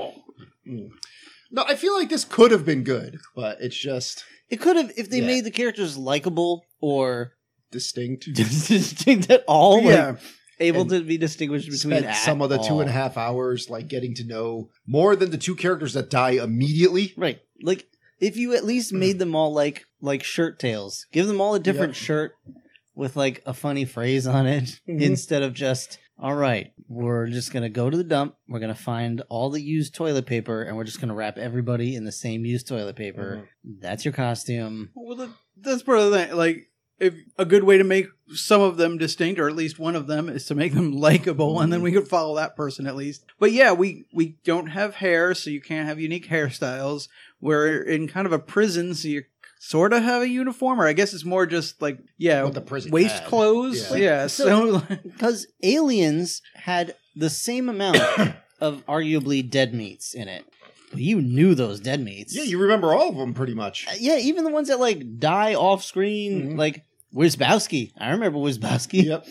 No, I feel like this could have been good, but it's just It could have, if they Yeah. made the characters likable or distinct. distinct at all. Yeah. Like, able to be distinguished between Spent some of the 2.5 hours like getting to know more than the two characters that die immediately. Right. Like, if you at least made them all like shirt tails, give them all a different shirt with like a funny phrase on it instead of just, all right, we're just going to go to the dump. We're going to find all the used toilet paper and we're just going to wrap everybody in the same used toilet paper. That's your costume. Well, that's part of the thing. Like, if a good way to make some of them distinct, or at least one of them, is to make them likable, and then we could follow that person at least. But yeah, we don't have hair, so you can't have unique hairstyles. We're in kind of a prison, so you sort of have a uniform, or I guess it's more just like, What the prison waist had. clothes. Yeah. Yeah, so Because Aliens had the same amount of arguably dead meats in it. But you knew those dead meats. Yeah, you remember all of them pretty much. Yeah, even the ones that like die off screen, like Wizbowski. I remember Wizbowski. Yep.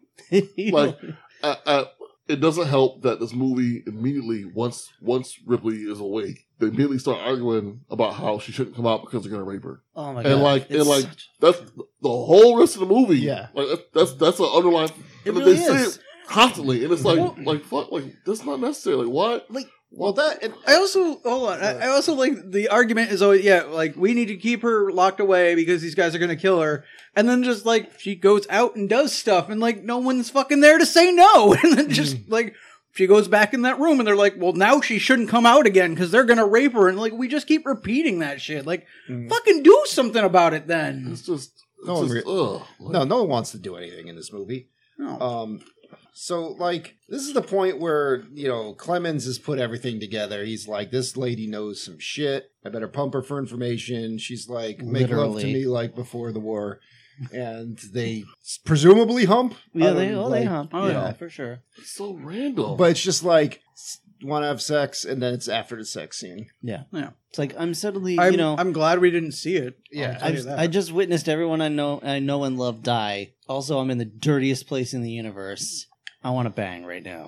You know, like it doesn't help that this movie immediately once Ripley is awake, they immediately start arguing about how she shouldn't come out because they're gonna rape her. oh my god! And that's the whole rest of the movie. Yeah. like that's an underlying. It and really they say is. it constantly, and it's like fuck, like that's not necessary. Like what? Like, Well, that and I also hold on. I also like the argument is always like we need to keep her locked away because these guys are gonna kill her, and then just like she goes out and does stuff, and like no one's fucking there to say no, and then just like she goes back in that room, and they're like, well, now she shouldn't come out again because they're gonna rape her, and like we just keep repeating that shit. Like fucking do something about it then. It's just No one ugh. no one wants to do anything in this movie. No. So, like, this is the point where, you know, Clemens has put everything together. He's like, this lady knows some shit. I better pump her for information. She's like, make love to Literally. me like before the war. And they presumably hump. yeah, I they don't, like, hump. oh, yeah, yeah. for sure. It's so random. But it's just like, want to have sex, and then it's after the sex scene. Yeah, Yeah. it's like I'm suddenly, I'm glad we didn't see it. Yeah. I'll tell you that. I just witnessed everyone I know and love die. Also, I'm in the dirtiest place in the universe. I want to bang right now.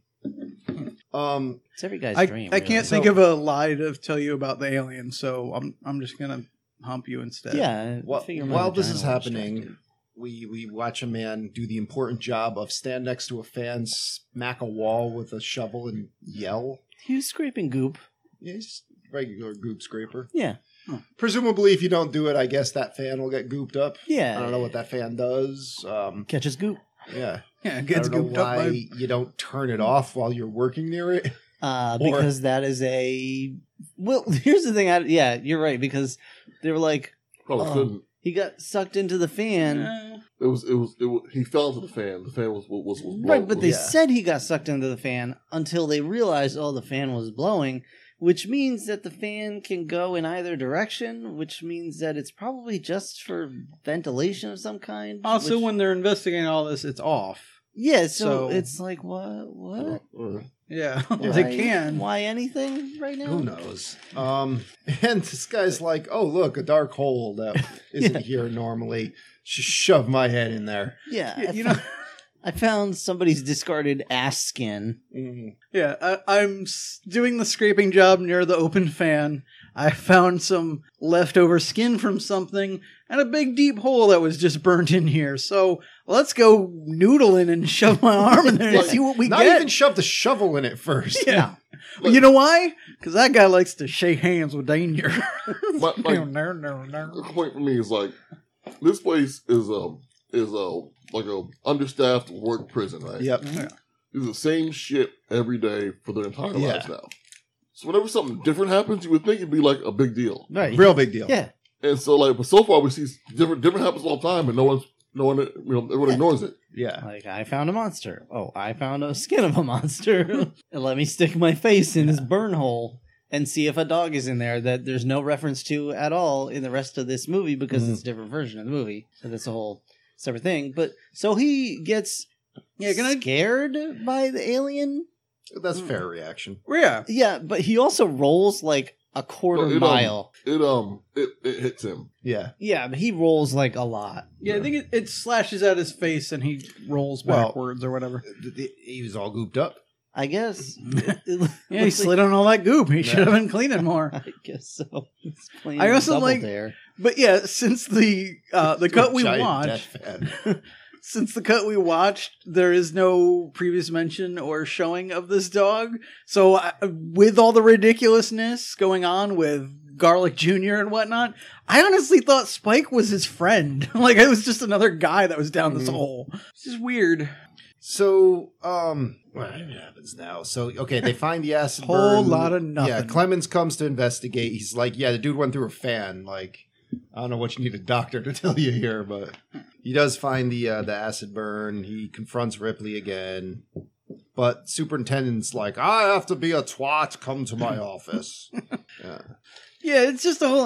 It's every guy's dream. I can't think of a lie to tell you about the alien, so I'm just gonna hump you instead. Yeah. While this is happening, we watch a man do the important job of stand next to a fan, smack a wall with a shovel, and yell. he was scraping goop. Yeah, he's a regular goop scraper. Yeah. Presumably, if you don't do it, I guess that fan will get gooped up. Yeah. I don't know what that fan does. Catches goop. Yeah. Yeah, it I gets don't know gooped up why by. you don't turn it off while you're working near it. Because that is a. Well, here's the thing. Yeah, you're right. Because they were like, Probably couldn't. he got sucked into the fan. It was. He fell into the fan. The fan was Right, but they Yeah. said he got sucked into the fan until they realized, the fan was blowing, which means that the fan can go in either direction, which means that it's probably just for ventilation of some kind. Also, which- when they're investigating all this, it's off. yeah, so- so it's like, what? Yeah, Why- they can. Why anything right now? Who knows? And this guy's like, oh, look, a dark hole that isn't here normally. Just shove my head in there. Yeah, You know. I found somebody's discarded ass skin. Yeah, I'm doing the scraping job near the open fan. I found some leftover skin from something and a big deep hole that was just burnt in here. So let's go noodling and shove my arm in there and see what we Not get. even shove the shovel in it first. Yeah. Well, you know why? Because that guy likes to shake hands with danger. My point for me is like this place is like a understaffed work prison, right? Yep. It's the same shit every day for their entire Yeah. lives now. So whenever something different happens, you would think it'd be like a big deal. Right. Real big deal. Yeah. And so but so far we see different happens all the time, and no one, everyone ignores it. Yeah. Like, I found a monster. Oh, I found a skin of a monster. And let me stick my face in this burn hole and see if a dog is in there that there's no reference to at all in the rest of this movie because it's a different version of the movie. So that's a whole separate thing. But so he gets scared by the alien. That's a fair reaction. Yeah. Yeah, but he also rolls like a quarter mile. It hits him. Yeah. Yeah, but he rolls like a lot. Yeah, I think it slashes at his face and he rolls Well, backwards or whatever. He was all gooped up. I guess. Yeah, he slid on all that goop. He should have been cleaning more. I guess so. He's playing I also double like- dare. But yeah, since the cut we Giant watched, death fan. since the cut we watched, there is no previous mention or showing of this dog. So with all the ridiculousness going on with Garlic Jr. and whatnot, I honestly thought Spike was his friend. Like it was just another guy that was down this hole. It's just weird. So, what happens now? So, okay, they find the acid Whole burn. lot of nothing. Yeah, Clemens comes to investigate. He's like, yeah, the dude went through a fan. Like, I don't know what you need a doctor to tell you here, but he does find the acid burn. He confronts Ripley again. But superintendent's like, I have to be a twat. Come to my office. Yeah. Yeah, it's just a whole,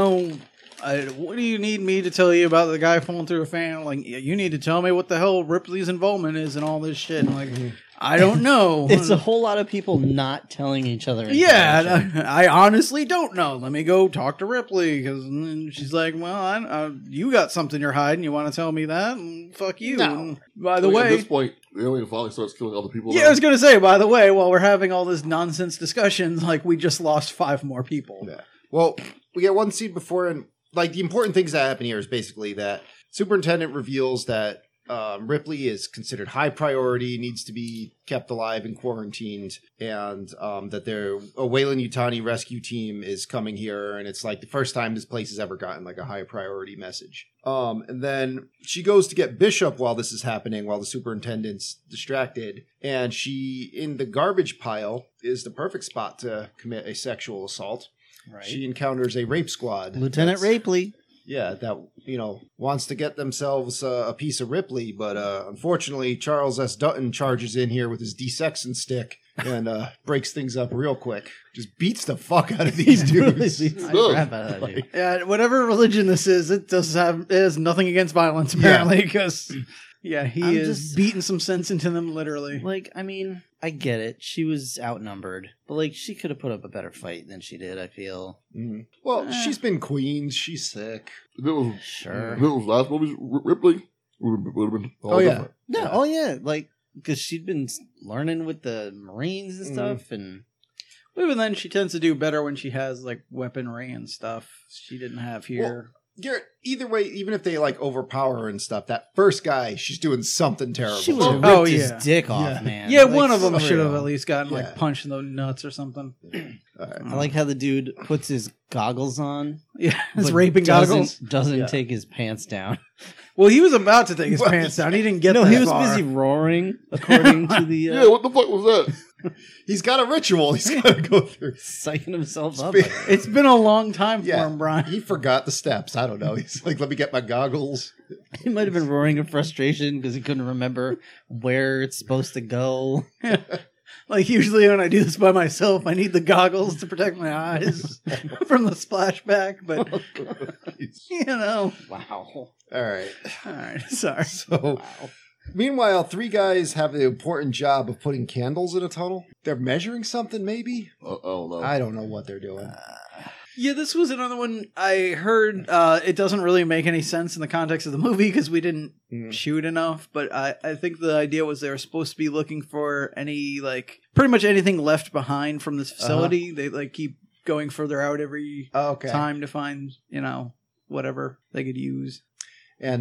what do you need me to tell you about the guy falling through a fan? Like, you need to tell me what the hell Ripley's involvement is and all this shit. And like, I don't know. It's a whole lot of people not telling each other. Yeah, information. I honestly don't know. Let me go talk to Ripley. Because she's like, well, you got something you're hiding. You want to tell me that? Fuck you. No. And by the At way, this point, Alien finally starts killing other people. yeah, now. I was going to say, by the way, while we're having all this nonsense discussions, like, we just lost 5 more people. Yeah. Well, we get one scene before, and like the important things that happen here is basically that superintendent reveals that Ripley is considered high priority, needs to be kept alive and quarantined, and that a Weyland-Yutani rescue team is coming here, and it's like the first time this place has ever gotten like a high priority message. And then she goes to get Bishop while this is happening, while the superintendent's distracted, and she, in the garbage pile, is the perfect spot to commit a sexual assault. Right. She encounters a rape squad. Lieutenant that's- Rapley. Yeah, that, wants to get themselves a piece of Ripley, but unfortunately, Charles S. Dutton charges in here with his desexing stick and breaks things up real quick. Just beats the fuck out of these dudes. Crap out of that dude. Yeah, whatever religion this is, it has nothing against violence, apparently, because, yeah, he I'm is just- beating some sense into them, literally. Like, I mean, I get it. She was outnumbered, but like, she could have put up a better fight than she did. I feel Mhm. Well, she's been queen. She's sick. If it was, sure. if it was last movie's Ripley, would have been all Oh, yeah. different. No, oh yeah, like because she'd been learning with the Marines and stuff, and But then she tends to do better when she has, like, weaponry and stuff she didn't have here. Garrett, either way, even if they like overpower her and stuff, that first guy, she's doing something terrible. she would have ripped Oh, his yeah. dick off, Yeah. man. Yeah, Like, one of them for should have real. at least gotten, Yeah. like, punched in the nuts or something. All right. I like how the dude puts his goggles on. Yeah, his but raping goggles. Doesn't Yeah. take his pants down. Well, he was about to take his Well, pants down. He didn't get No, that he was far. busy roaring, according to the Yeah, what the fuck was that? He's got a ritual he's got to go through. psyching himself up. Spe- It's been a long time for Yeah. him, Brian. He forgot the steps. I don't know. He's like, let me get my goggles. He might have been roaring in frustration because he couldn't remember where it's supposed to go. Like, usually when I do this by myself, I need the goggles to protect my eyes from the splashback, but, you know. Wow. All right. All right, sorry. So, meanwhile, 3 guys have the important job of putting candles in a tunnel. They're measuring something, maybe? I don't know. I don't know what they're doing. Yeah, this was another one I heard. It doesn't really make any sense in the context of the movie because we didn't shoot enough, but I think the idea was they were supposed to be looking for any, like, pretty much anything left behind from this facility. They, like, keep going further out every Okay. time to find, whatever they could use. And,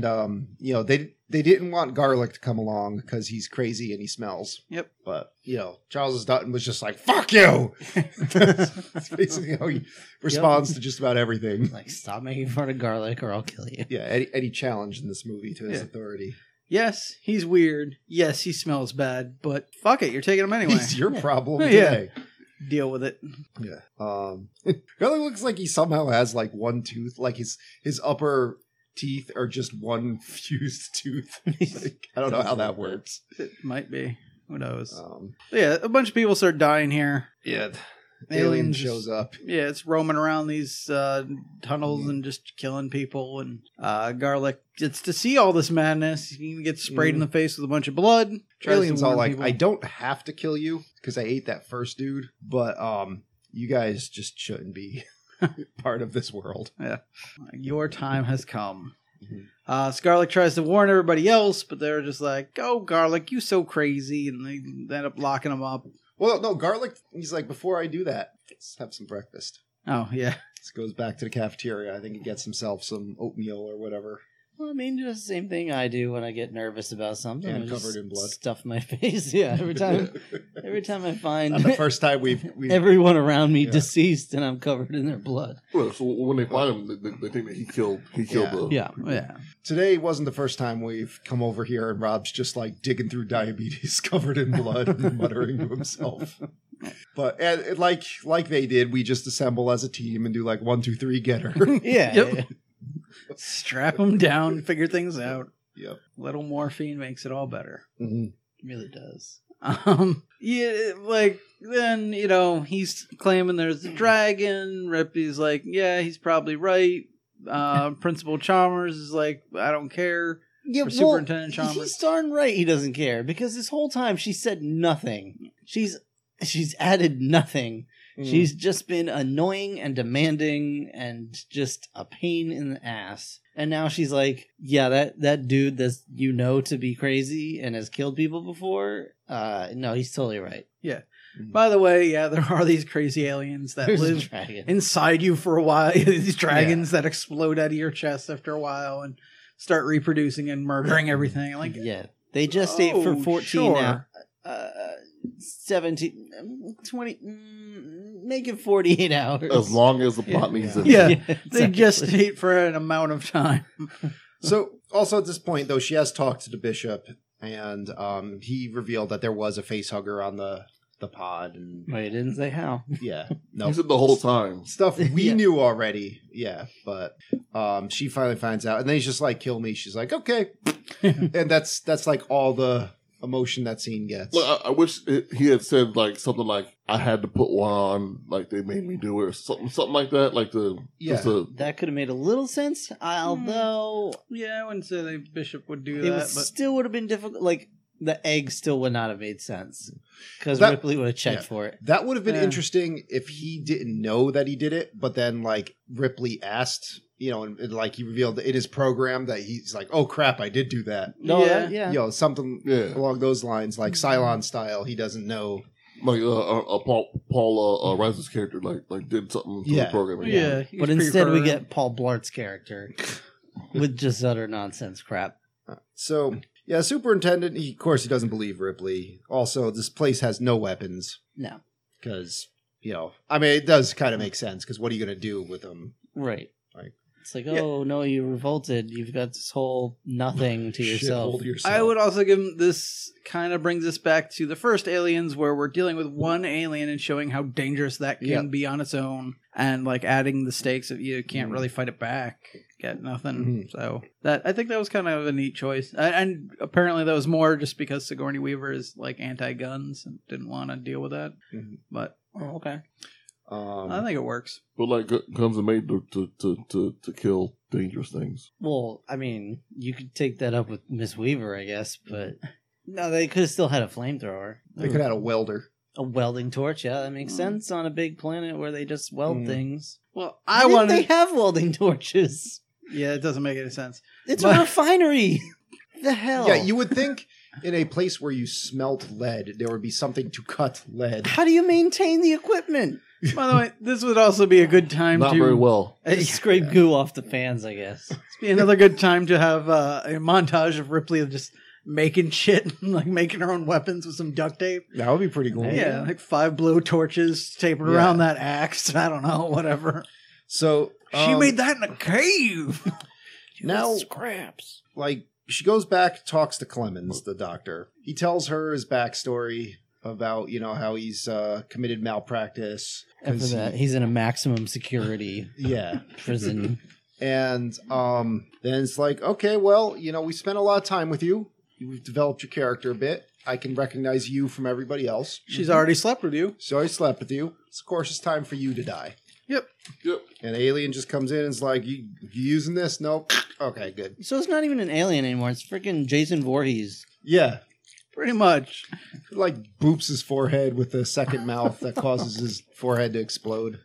they didn't want Garlic to come along because he's crazy and he smells. Yep. But, Charles Dutton was just like, fuck you! That's basically how he responds to just about everything. Like, stop making fun of Garlic or I'll kill you. Yeah, any challenge in this movie to his authority. Yes, he's weird. Yes, he smells bad, but fuck it, you're taking him anyway. He's your problem Yeah. today. Deal with it. Yeah. Garlic looks like he somehow has like one tooth, like his upper teeth are just one fused tooth. Like, I don't know how that works. It might be. Who knows? But yeah, a bunch of people start dying here. Yeah. alien Aliens shows up. Yeah, it's roaming around these tunnels and just killing people. And Garlic gets to see all this madness. He gets sprayed in the face with a bunch of blood. tries to Alien's all warn like, people. I don't have to kill you because I ate that first dude, but you guys just shouldn't be part of this world. Your time has come. Scarlet tries to warn everybody else, but they're just like, "Go, Garlic, you so crazy," and they end up locking him up. Well, no, Garlic, he's like, before I do that, let's have some breakfast. Oh yeah, This goes back to the cafeteria. I think he gets himself some oatmeal or whatever. Well, I mean, just the same thing I do when I get nervous about something. And I just covered in blood. Stuff my face. Yeah, every time I find Not the first time we've everyone around me Yeah. deceased and I'm covered in their blood. Well, so when they find him, they think that he killed Yeah. the. yeah. Today wasn't the first time we've come over here and Rob's just like digging through diabetes covered in blood and muttering to himself. But and like they did, we just assemble as a team and do like 1, 2, 3, get her. Yeah. Yep. Strap him down, figure things out. Yep. Little morphine makes it all better. Mhm. It really does. Yeah, like then he's claiming there's a dragon. Ripley's like, yeah, he's probably right. Principal Chalmers is like, I don't care. Yeah, Or Superintendent Chalmers. He's darn right he doesn't care because this whole time she said nothing. She's added nothing. She's just been annoying and demanding and just a pain in the ass. And now she's like, yeah, that dude that's to be crazy and has killed people before, no, he's totally right. By the way, yeah, there are these crazy aliens that There's a live dragon. inside you for a while. These dragons that explode out of your chest after a while and start reproducing and murdering everything. I'm like, Yeah. They just ate for 14 sure. 17, 20, make it 48 hours. As long as the plot needs it. Yeah, Yeah, they just exactly. ate for an amount of time. So also at this point though, she has talked to the bishop and he revealed that there was a face hugger on the pod and Wait, didn't say how. yeah. He No. said the whole time. Stuff we Yeah. knew already, yeah, but she finally finds out, and then he's just like, "Kill me." She's like, "Okay," and that's like all the emotion that scene gets. Look, I wish he had said like something like I had to put one on, like they made me do it, or something like that. Like Yeah. That could have made a little sense, although Yeah, I wouldn't say the bishop would do it that, was, but still would have been difficult. Like, the egg still would not have made sense because That- Ripley would have checked yeah. for it. That would have been Yeah. interesting if he didn't know that he did it, but then like Ripley asked, and like he revealed in his program that he's like, "Oh crap, I did do that." No, Yeah. yeah. Something Yeah. along those lines, like Cylon style. He doesn't know. Like Paul Reiser's character like did something to Yeah. the program. yeah. he's But instead, we pre-programmed. get Paul Blart's character with just utter nonsense crap. So yeah, superintendent. Of course, he doesn't believe Ripley. Also, this place has no weapons No, because I mean, it does kind of make sense because what are you going to do with them? right. Like- It's like, oh no, you revolted. You've got this whole nothing to yourself. Shithole to yourself. I would also give him this kind of brings us back to the first Aliens, where we're dealing with one alien and showing how dangerous that can Yeah. be on its own, and like adding the stakes of you can't really fight it back, get nothing. So that I think that was kind of a neat choice, and apparently that was more just because Sigourney Weaver is like anti-guns and didn't want to deal with that. Mhm. But Oh, okay. I think it works. But like guns are made to kill dangerous things. Well, I mean, you could take that up with Miss Weaver, I guess, but no, they could have still had a flamethrower. They could have had a welder. A welding torch, yeah, that makes sense on a big planet where they just weld things. Well, Why I didn't wanted. they have welding torches? Yeah, it doesn't make any sense. It's But- a refinery. The hell? Yeah, you would think in a place where you smelt lead, there would be something to cut lead. How do you maintain the equipment? By the way, this would also be a good time Not to very well. Just scrape goo off the fans, I guess. be another good time to have a montage of Ripley just making shit, like making her own weapons with some duct tape. That would be pretty cool. Yeah, like 5 blow torches taped around that axe. I don't know, whatever. So She made that in a cave. now, Scraps. like, she goes back, talks to Clemens, the doctor. He tells her his backstory about, how he's committed malpractice. And for 'cause that, he's in a maximum security Yeah. prison. And then it's like, okay, well, we spent a lot of time with you. You've developed your character a bit. I can recognize you from everybody else. She's already slept with you. So I slept with you. So of course, it's time for you to die. Yep. And Alien just comes in and is like, you using this? Nope. Okay, good. So it's not even an alien anymore. It's freaking Jason Voorhees. Yeah. Pretty much. Like boops his forehead with a second mouth that causes his forehead to explode.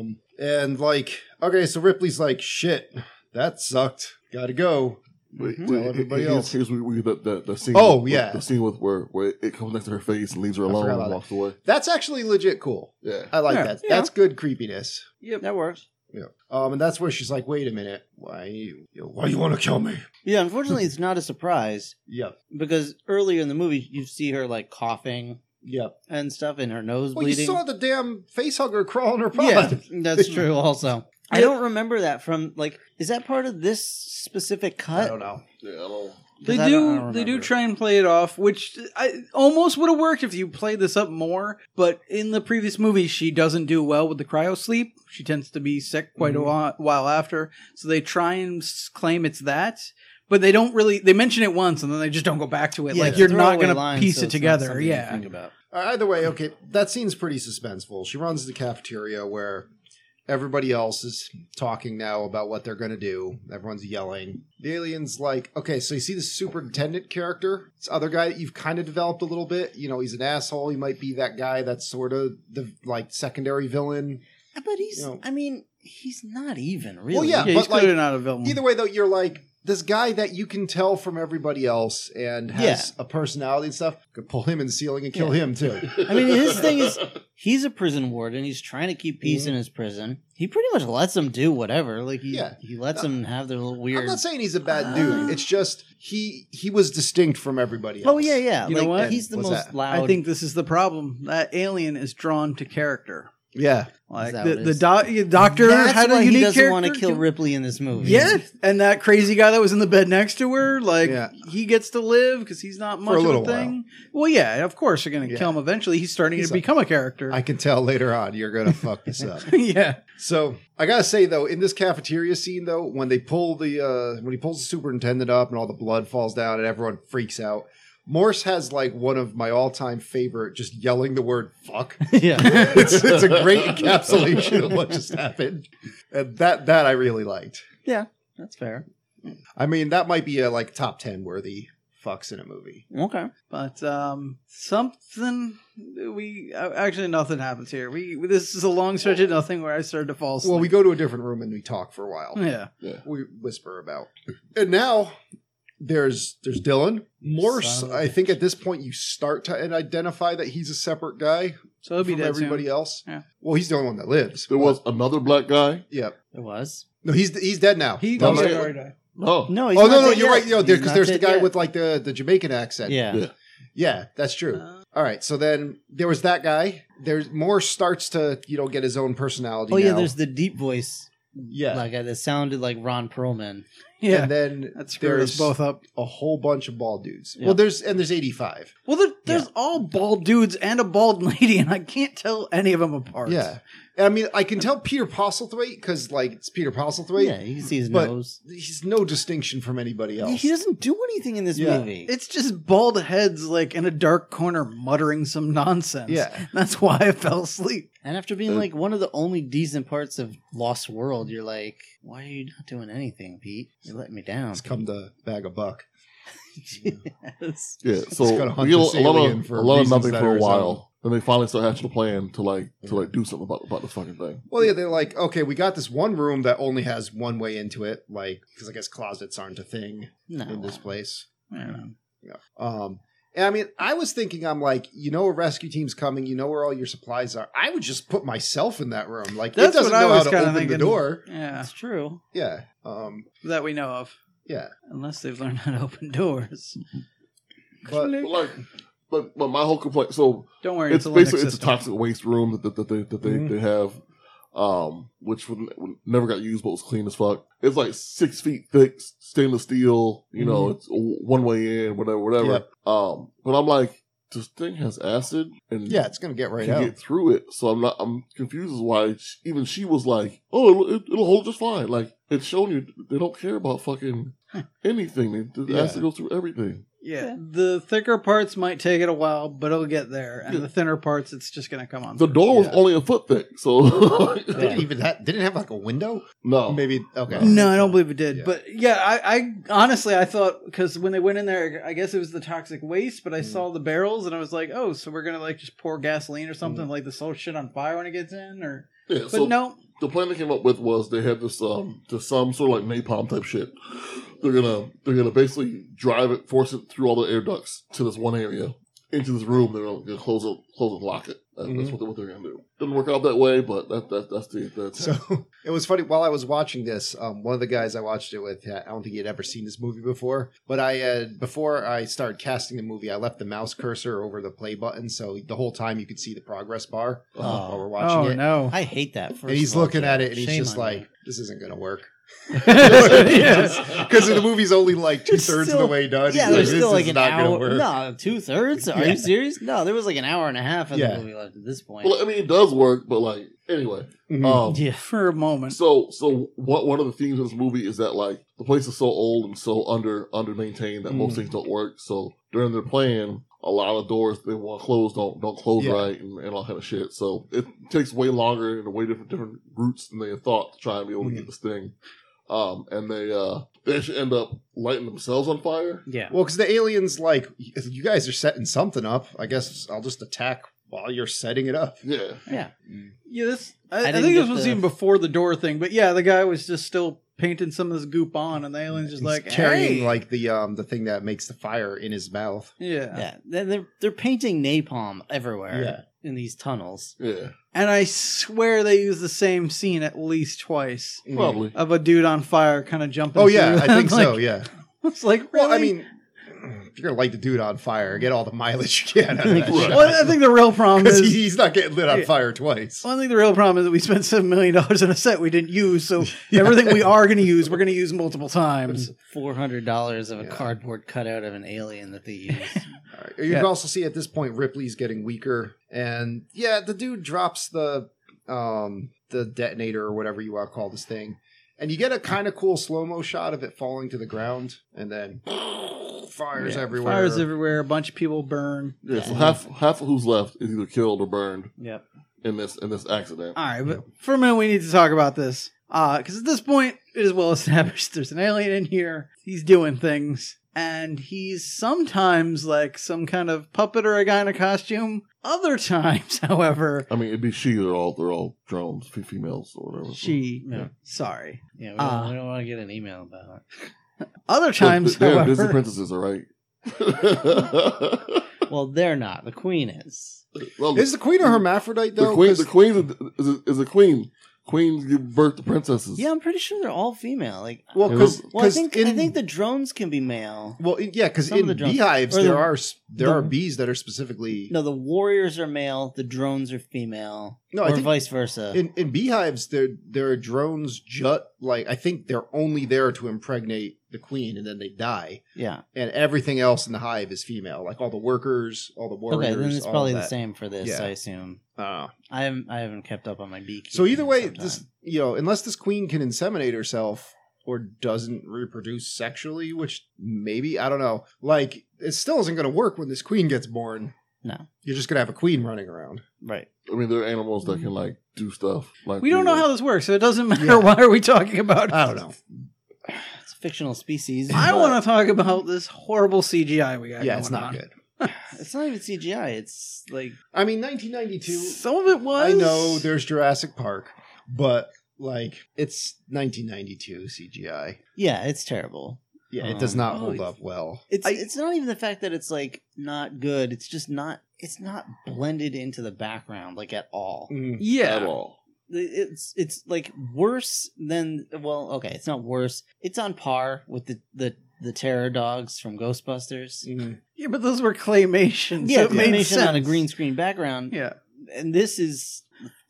And like, okay, so Ripley's like, shit, that sucked. Gotta go. Tell everybody else. Here's the scene. Oh, with, yeah. The scene with where it comes next to her face and leaves her I alone forgot and about walks away. That's actually legit cool. Yeah. I like Yeah. that. Yeah. That's good creepiness. Yep. That works. Yeah. And that's where she's like, wait a minute. Why you want to kill me? Yeah, unfortunately, it's not a surprise Yep. because earlier in the movie, you see her like coughing Yep. and stuff and her nose Well, bleeding. you saw the damn face hugger crawl in her pod. Yeah, that's true also. I don't remember that from, like, is that part of this specific cut? I don't know. Yeah, I don't. They 'Cause I don't do remember. try and play it off, which I almost would have worked if you played this up more. But in the previous movie, she doesn't do well with the cryo sleep. She tends to be sick quite a while after. So they try and claim it's that, but they don't really. They mention it once and then they just don't go back to it. Yeah, like you're not throwaway going to lines, piece so it it's not together. something you Yeah. think about. Either way, okay, that scene's pretty suspenseful. She runs to the cafeteria where everybody else is talking now about what they're going to do. Everyone's yelling. The alien's like, okay, so you see the superintendent character? This other guy that you've kind of developed a little bit. You know, he's an asshole. He might be that guy that's sort of the, like, secondary villain. But he's, You know. I mean, he's not even, really. Well, yeah, Yeah, he's but, like, clearly not a villain. Either way, though, you're like, this guy that you can tell from everybody else and has a personality and stuff, could pull him in the ceiling and kill him, too. I mean, his thing is, he's a prison warden. He's trying to keep peace in his prison. He pretty much lets them do whatever. Like, he lets them have their little weird... I'm not saying he's a bad dude. It's just he was distinct from everybody else. Oh, yeah, yeah. You know what? He's the What's most that? loud... I think this is the problem. That alien is drawn to character. Yeah. Like that what it the is? doctor That's had why a he unique doesn't want to character. kill Ripley in this movie. Yeah, and that crazy guy that was in the bed next to her, like Yeah. he gets to live because he's not much a of little a thing. Well, yeah, of course you're going to kill him eventually. He's starting He's to become a character. I can tell later on you're going to fuck this up. Yeah, So I got to say, though, in this cafeteria scene, though, when they pull when he pulls the superintendent up and all the blood falls down and everyone freaks out, Morse has like one of my all-time favorite, just yelling the word "fuck." Yeah. it's a great encapsulation of what just happened, and that I really liked. Yeah, that's fair. I mean, that might be a like top 10 worthy fucks in a movie. Okay. but something actually nothing happens here. This is a long stretch of nothing where I started to fall asleep. Well, we go to a different room and we talk for a while. yeah, We whisper about, and now there's Dylan Morse. Son of a I think at this point you start to identify that he's a separate guy so it'll be from dead everybody soon. else. Yeah. Well, he's the only one that lives. There was another black guy. Yep. It was. No, he's dead now. He No, no, no, no. already died. No. No, he's oh not no, dead you're yet. right. Because He's not there's the dead guy yet. with like the Jamaican accent. Yeah. Yeah, that's true. All right, so then there was that guy. There's Morse starts to get his own personality. Oh, yeah, now. there's the deep voice. yeah, Like, that sounded like Ron Perlman. Yeah, and then that screwed us there's both up. a whole bunch of bald dudes. Yeah. Well, there's 85. Well, there's all bald dudes and a bald lady, and I can't tell any of them apart. Yeah, and I mean I can tell Peter Postlethwaite because like it's Peter Postlethwaite. Yeah, you can see his but nose. he's no distinction from anybody else. He doesn't do anything in this Yeah. movie. It's just bald heads, like in a dark corner, muttering some nonsense. Yeah. That's why I fell asleep. And after being like one of the only decent parts of Lost World, you're like, why are you not doing anything, Pete? You're letting me down. It's come to bag a buck. Yes. Yeah, so gotta hunt we get this a lot alien of for a lot of reasons nothing that for are a his while. Then they finally start hatching a plan to do something about this fucking thing. Well, yeah, they're like, okay, we got this one room that only has one way into it, like because I guess closets aren't a thing No. in this place. Yeah. Yeah. And I mean, I was thinking, I'm like, a rescue team's coming, where all your supplies are. I would just put myself in that room. Like, That's it doesn't what I know how was to kinda open thinking. the door. Yeah. That's true. Yeah. That we know of. Yeah. Unless they've learned how to open doors. But But my whole complaint. So Don't worry, it's a Linux basically it's a system. toxic waste room that they have, which would never got used, but was clean as fuck. It's like 6 feet thick, stainless steel. It's one way in, whatever. Yep. But I'm like, this thing has acid, and yeah, it's going to get right can out. get through it. So I'm confused as why even she was like, oh, it'll hold just fine. Like it's showing you they don't care about fucking anything. The Yeah. acid goes through everything. Yeah, the thicker parts might take it a while, but it'll get there. And the thinner parts, it's just going to come on. The door was only a foot thick, so Even that didn't have like a window. no. Maybe okay. No, I don't believe it did. Yeah. But yeah, I honestly, I thought, because when they went in there, I guess it was the toxic waste, but I saw the barrels and I was like, oh, so we're going to like just pour gasoline or something, like this whole shit on fire when it gets in? Or Yeah, But so no. the plan they came up with was they had this some sort of like napalm type shit. They're gonna basically drive it, force it through all the air ducts to this one area, into this room. They're gonna close it, and lock it. That's what they're gonna do. Didn't work out that way, but that's the So it was funny while I was watching this. One of the guys I watched it with, I don't think he had ever seen this movie before. But I had before I started casting the movie, I left the mouse cursor over the play button, so the whole time you could see the progress bar while we're watching Oh, it. no. I hate that. First And he's of all, looking at it and he's shame just on like, you. "This isn't gonna work." Yeah. Because the movie's only like 2/3 of the Still- way done. Yeah, He's there's this still like is an not gonna hour. work. No, 2/3. Are Yeah. you serious? No, there was like an hour and a half of Yeah. the movie left at this point. Well, I mean, it does work, but like anyway. Mhm. Yeah. For a moment. So one of the themes of this movie is that like the place is so old and so under maintained that most things don't work. So during their plan, a lot of doors they want to close don't close Yeah. right and all kind of shit. So it takes way longer and way different routes than they had thought to try and be able to get this thing. And they actually end up lighting themselves on fire. Yeah. Well, because the aliens like, you guys are setting something up. I guess I'll just attack while you're setting it up. Yeah. Yeah. Yeah, this I didn't think get this was the- even before the door thing, but yeah, the guy was just still painting some of this goop on, and the alien's just He's like carrying hey. like the thing that makes the fire in his mouth. Yeah. Yeah. They're painting napalm everywhere Yeah. in these tunnels. Yeah. And I swear they use the same scene at least twice Probably. of a dude on fire kind of jumping. Oh yeah, through I them. think so. Like, Yeah. It's like, really? Well, I mean, if you're gonna light the dude on fire, get all the mileage you can out of that Right. shit. Well, I think the real problem Because is. he's not getting lit on Yeah. fire twice. Well, I think the real problem is that we spent $7 million on a set we didn't use, so everything we are going to use, we're going to use multiple times. $400 of a Yeah. cardboard cutout of an alien that they use. All right. You can also see at this point Ripley's getting weaker, and yeah, the dude drops the detonator or whatever you want to call this thing, and you get a kind of cool slow-mo shot of it falling to the ground, and then fires everywhere. Fires everywhere, a bunch of people burn. Yeah. So half of who's left is either killed or burned Yep. in this accident. All right, but for a minute we need to talk about this. Because at this point, it is well established there's an alien in here. He's doing things. And he's sometimes like some kind of puppet or a guy in a costume. Other times, however, I mean, it'd be she. They're all drones, females or whatever. she. Yeah. Sorry. Yeah, we Ah. don't want to get an email about it. Other times, they're Disney however, princesses, all right. Well, they're not. The queen is. Well, Is the queen a hermaphrodite though? the queen is a queen. Queens give birth to princesses. Yeah, I'm pretty sure they're all female. Like, Well, It was- because well, I think the drones can be male. yeah, because some of in the drones- beehives or there the- are bees that are specifically No, the warriors are male. The drones are female. No, I or think- vice versa. in beehives. There are drones like I think they're only there to impregnate the queen and then they die, yeah. and everything else in the hive is female, like all the workers, all the warriors. Okay, then it's all probably of the that. same for this. Yeah. I assume. Uh, I haven't kept up on my beekeeping. so either way, sometime. this unless this queen can inseminate herself or doesn't reproduce sexually, which maybe I don't know, like it still isn't going to work when this queen gets born. No. You're just going to have a queen running around. Right. I mean, there are animals that can like do stuff. Like we don't know how this works, so it doesn't matter. Yeah. Why are we talking about it? I don't know. It's a fictional species. I but want to talk about this horrible CGI we got. Yeah, going it's not on. good. It's not even CGI. It's like I mean, 1992. Some of it was. I know there's Jurassic Park, but like it's 1992 CGI. yeah, it's terrible. Yeah, it does not Oh, hold up well. It's not even the fact that it's like not good. It's just not. It's not blended into the background like at all. at Yeah. all. It's like worse than okay, it's not worse. It's on par with the terror dogs from Ghostbusters. Yeah, but those were claymations. Yeah, so it made animation sense. on a green screen background. Yeah. And this is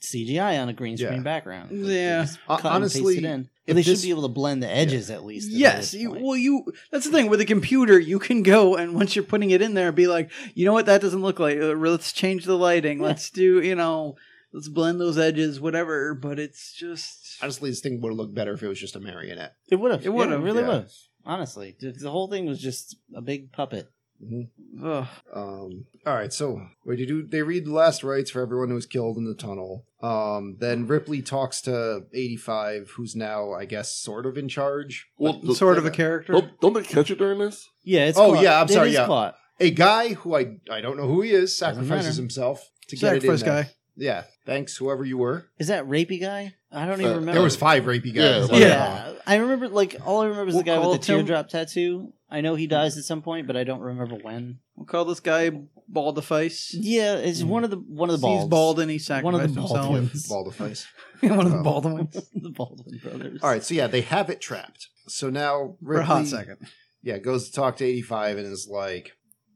CGI on a green screen Yeah. background. Yeah. They just cut and Honestly, paste it in. if But they this- should be able to blend the edges at least. Yes. That's the thing with a computer. You can go and once you're putting it in there, be like, you know what, that doesn't look like. Let's change the lighting. Yeah. Let's do, let's blend those edges, whatever. But it's just. Honestly, this thing would have looked better if it was just a marionette. It would have. It would've, really yeah. would have. Honestly, the whole thing was just a big puppet. Ugh. All right, so they read the last rites for everyone who was killed in the tunnel. Then Ripley talks to 85, who's now, I guess, sort of in charge. Well, Sort of a character. don't they catch it during this? Yeah, it's Oh, caught. yeah, I'm sorry, It is yeah. caught. A guy who I don't know who he is matter. sacrifices himself to get it in Sacrifice there. guy. Yeah, thanks, whoever you were. Is that rapey guy? I don't even remember. There was 5 rapey guys. Yeah. Yeah, I remember. Like all I remember is the We'll guy call with the him- teardrop tattoo. I know he dies at some point, but I don't remember when. We'll call this guy Baldifice. Yeah, it's one of the balds. He's bald and he One of sacrificed the himself. Baldwins. Bald face. One of the Oh. Baldwins. The Baldwin brothers. All right, so yeah, they have it trapped. So now For a Ripley, hot second. yeah, goes to talk to 85 and is like,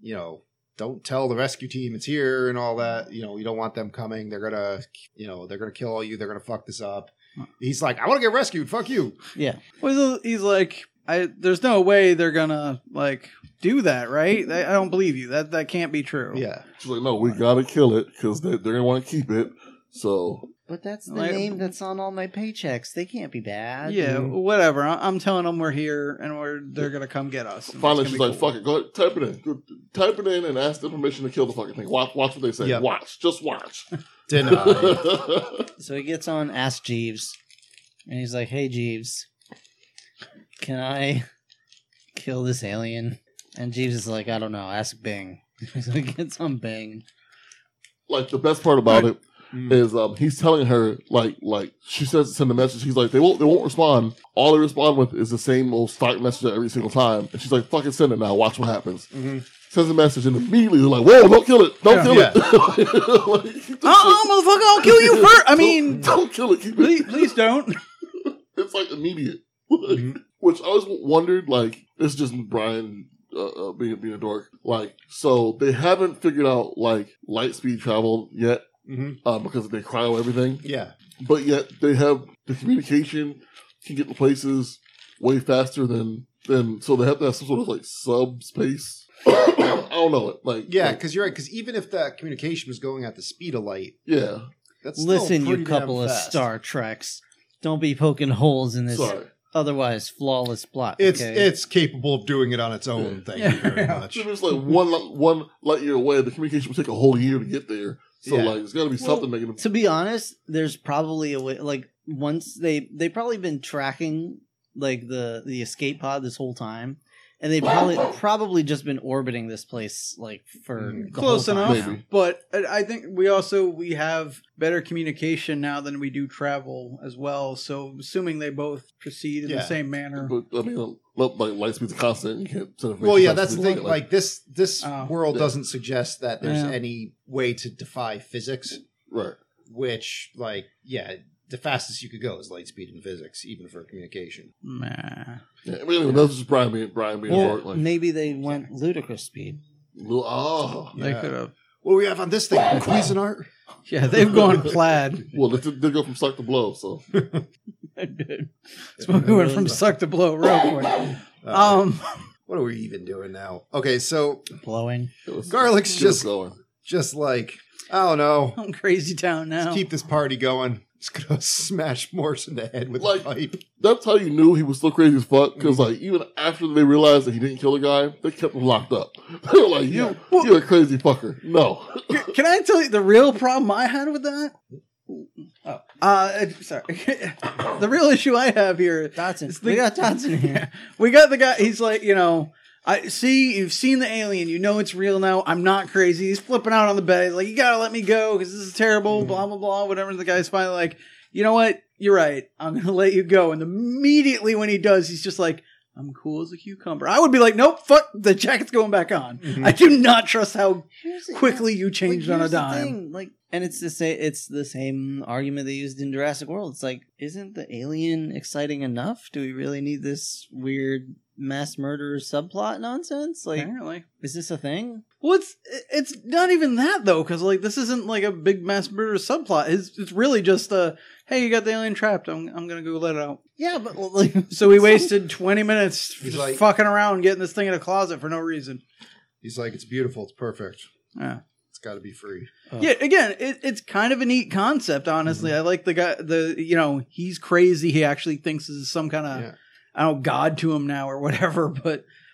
don't tell the rescue team it's here and all that. You don't want them coming. They're gonna kill all you. They're gonna fuck this up. He's like, I want to get rescued. Fuck you. Yeah. Well, he's like, there's no way they're gonna like do that, right? I don't believe you. That can't be true. Yeah. She's like, no, we gotta kill it because they're gonna want to keep it. So But that's the Like- name that's on all my paychecks. They can't be bad. Yeah, whatever. I'm telling them we're here and they're gonna come get us. And finally, it's she's gonna like, be "Fuck it, go ahead, type it in. Go, type it in and ask them permission to kill the fucking thing. Watch what they say. Yep. Watch, just watch." Denied. So he gets on Ask Jeeves, and he's like, "Hey Jeeves, can I kill this alien?" And Jeeves is like, "I don't know. Ask Bing." So he gets on Bing. Like the best part about it is he's telling her like she says send a message. He's like, they won't respond. All they respond with is the same old stock message every single time. And she's like, fucking send it now. Watch what happens. Sends a message and immediately they're like, whoa, don't kill it. Don't kill it. Like, motherfucker, I'll kill you first. I mean, don't kill it. Keep it. please don't. It's like immediate. Which I always wondered, like, it's just Brian being a dork. Like, so they haven't figured out like light speed travel yet, because they cryo everything. Yeah. But yet they have the communication can get to places way faster than so they have to have some sort of like subspace. I don't know it. Like Yeah, because you're right. Because even if that communication was going at the speed of light, yeah. that's still Listen, you pretty damn couple of fast. Star Treks, don't be poking holes in this Sorry. otherwise flawless plot. It's okay? it's capable of doing it on its own. Thank you very much. So it's like one light year away. The communication would take a whole year to get there. So Yeah. like, there's got to be something making them. To be honest, there's probably a way. Like once they probably been tracking like the escape pod this whole time, and they probably just been orbiting this place like for the Close whole time enough. now. Maybe. But I think we have better communication now than we do travel as well. So assuming they both proceed in the Yeah. same manner. But I mean, like light speed's a constant. You can't send information Well, yeah, fast that's as the you thing. think, Like this Oh. world Yeah. doesn't suggest that there's Yeah. any way to defy physics. right. Which, like, yeah, the fastest you could go is light speed in physics, even for communication. Nah. Yeah, I mean, that's just Brian being a Well, dork. Like, maybe they went ludicrous speed. oh, They Yeah. could have. What do we have on this thing? Cuisinart? Yeah, they've gone plaid. well, they go from suck to blow. So So we went from suck to blow real quick. What are we even doing now? Okay, so Blowing. it was, Garlic's it was just going. like, I don't know. I'm crazy town now. Let's keep this party going. Just gonna smash Morse in the head with Like- a pipe. That's how you knew he was still crazy as fuck. Because like even after they realized that he didn't kill the guy, they kept him locked up. They were like, you're a crazy fucker. No. Can I tell you the real problem I had with that? Sorry. The real issue I have here. Dotson. We got Dotson here. We got the guy. He's like, I see. You've seen the alien. You know it's real now. I'm not crazy. He's flipping out on the bed. He's like, you gotta let me go because this is terrible. Blah blah blah. Whatever. The guy's finally like, you know what? You're right. I'm gonna let you go. And immediately when he does, he's just like, I'm cool as a cucumber. I would be like, nope, fuck. The jacket's going back on. I do not trust how quickly you changed on a here's the dime. thing, like, and it's the same argument they used in Jurassic World. It's like, isn't the alien exciting enough? Do we really need this weird mass murder subplot nonsense? Like, Apparently. is this a thing? Well, it's not even that though, because like this isn't like a big mass murder subplot. It's really just hey, you got the alien trapped. I'm gonna go let it out. Yeah, but like, So we wasted 20 minutes He's just like- fucking around getting this thing in a closet for no reason. He's like, it's beautiful, it's perfect. Yeah. It's got to be free. Yeah, again, it's kind of a neat concept, honestly. I like the guy, he's crazy. He actually thinks this is some kind of, Yeah. I don't know, god to him now or whatever. But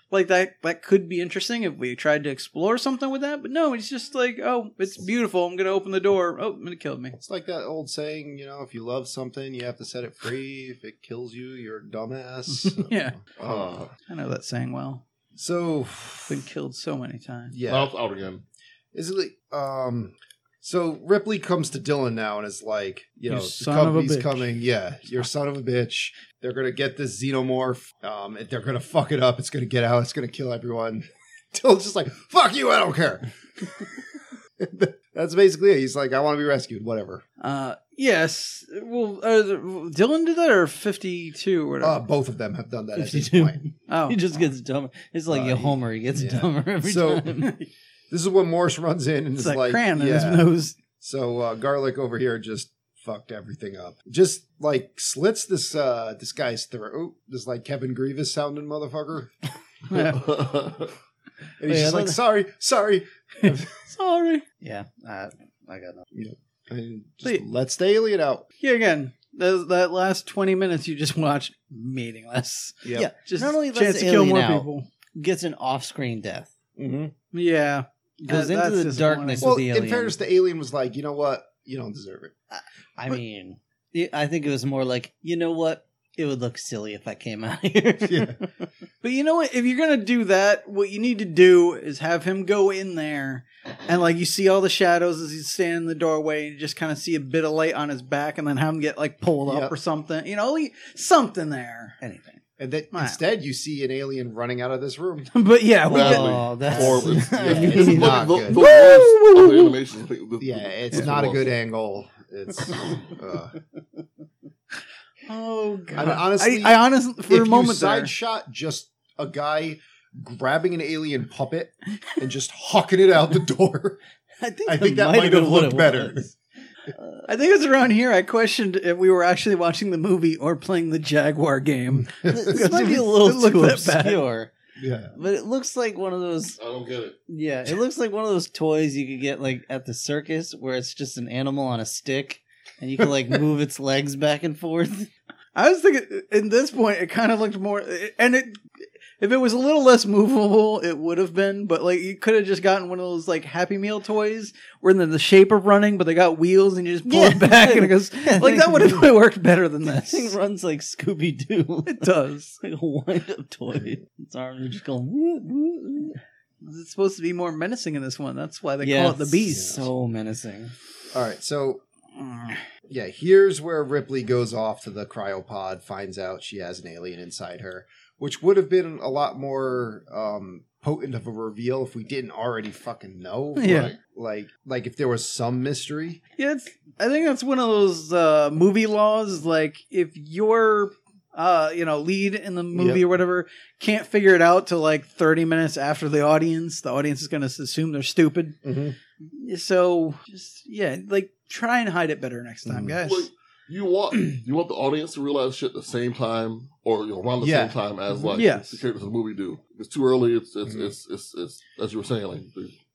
like that could be interesting if we tried to explore something with that. But no, it's just like, oh, it's beautiful. I'm gonna open the door. Oh, it killed me. It's like that old saying, if you love something, you have to set it free. If it kills you, you're a dumbass. Yeah. Uh, I know that saying well. So, Been killed so many times. yeah. out again. Is it so Ripley comes to Dylan now and is like, You the son of a company's bitch. coming. Yeah, you're son of a bitch. They're going to get this xenomorph. They're going to fuck it up. It's going to get out. It's going to kill everyone. Dylan's just like, fuck you. I don't care. That's basically it. He's like, I want to be rescued. Whatever. Yes. Well, Dylan did that or 52 or whatever? Both of them have done that at this 52. point. Oh. He just gets dumber. It's like Homer. He gets dumber every time. This is when Morse runs in and It's is like like, crayon in his nose. So Garlic over here just fucked everything up. Just like slits this guy's throat. This like Kevin Grievous sounding motherfucker. And he's just like, sorry. Sorry. Yeah, I got nothing. And just lets the alien out. Here again, that last 20 minutes you just watched, meaningless. Yep. Yeah, Just not only chance lets to the kill alien more out, people. gets an off-screen death. Mm-hmm. Yeah. Goes into That's the disappointing. darkness Well, with the in alien. fairness, the alien was like, you know what? You don't deserve it. I mean, I think it was more like, you know what? It would look silly if I came out here. Yeah. But you know what? If you're going to do that, what you need to do is have him go in there and like you see all the shadows as he's standing in the doorway and you just kind of see a bit of light on his back and then have him get like pulled up Yep. or something. Something there. Anything. And then Wow. instead, you see an alien running out of this room. But yeah, we Badly. get, Oh, that's Horrible. It's not good. The worst of the animation. I think Yeah, it's not a good angle. It's. oh god. I mean, honestly, I honestly for if a moment you side there. shot just a guy grabbing an alien puppet and just hucking it out the door, I think that might have what looked it better. was. I think it was around here I questioned if we were actually watching the movie or playing the Jaguar game. This might be a It little looked too that bad. obscure, Yeah. but it looks like one of those. I don't get it. Yeah, it looks like one of those toys you could get like at the circus, where it's just an animal on a stick, and you can like move its legs back and forth. I was thinking, at this point, it kind of looked more, and if it was a little less movable, it would have been, but like you could have just gotten one of those like Happy Meal toys where they're the shape of running, but they got wheels and you just pull it back and it goes, like that would have worked better than That this. thing runs like Scooby Doo. It does. Like a wind-up toy. Its arms are just going. Woo, woo, woo. It's supposed to be more menacing in this one. That's why they Yeah, call it the Beast. So menacing. All right, so yeah, here's where Ripley goes off to the cryopod, finds out she has an alien inside her, which would have been a lot more potent of a reveal if we didn't already fucking know. Yeah. Like if there was some mystery. Yeah, I think that's one of those movie laws. Like, if your lead in the movie or whatever can't figure it out till like 30 minutes after the audience is going to assume they're stupid. Mm-hmm. So just like try and hide it better next time, guys. Like, you want the audience to realize shit at the same time, or around the same time as like Yes. the characters in the movie do. If it's too early. It's as you were saying, like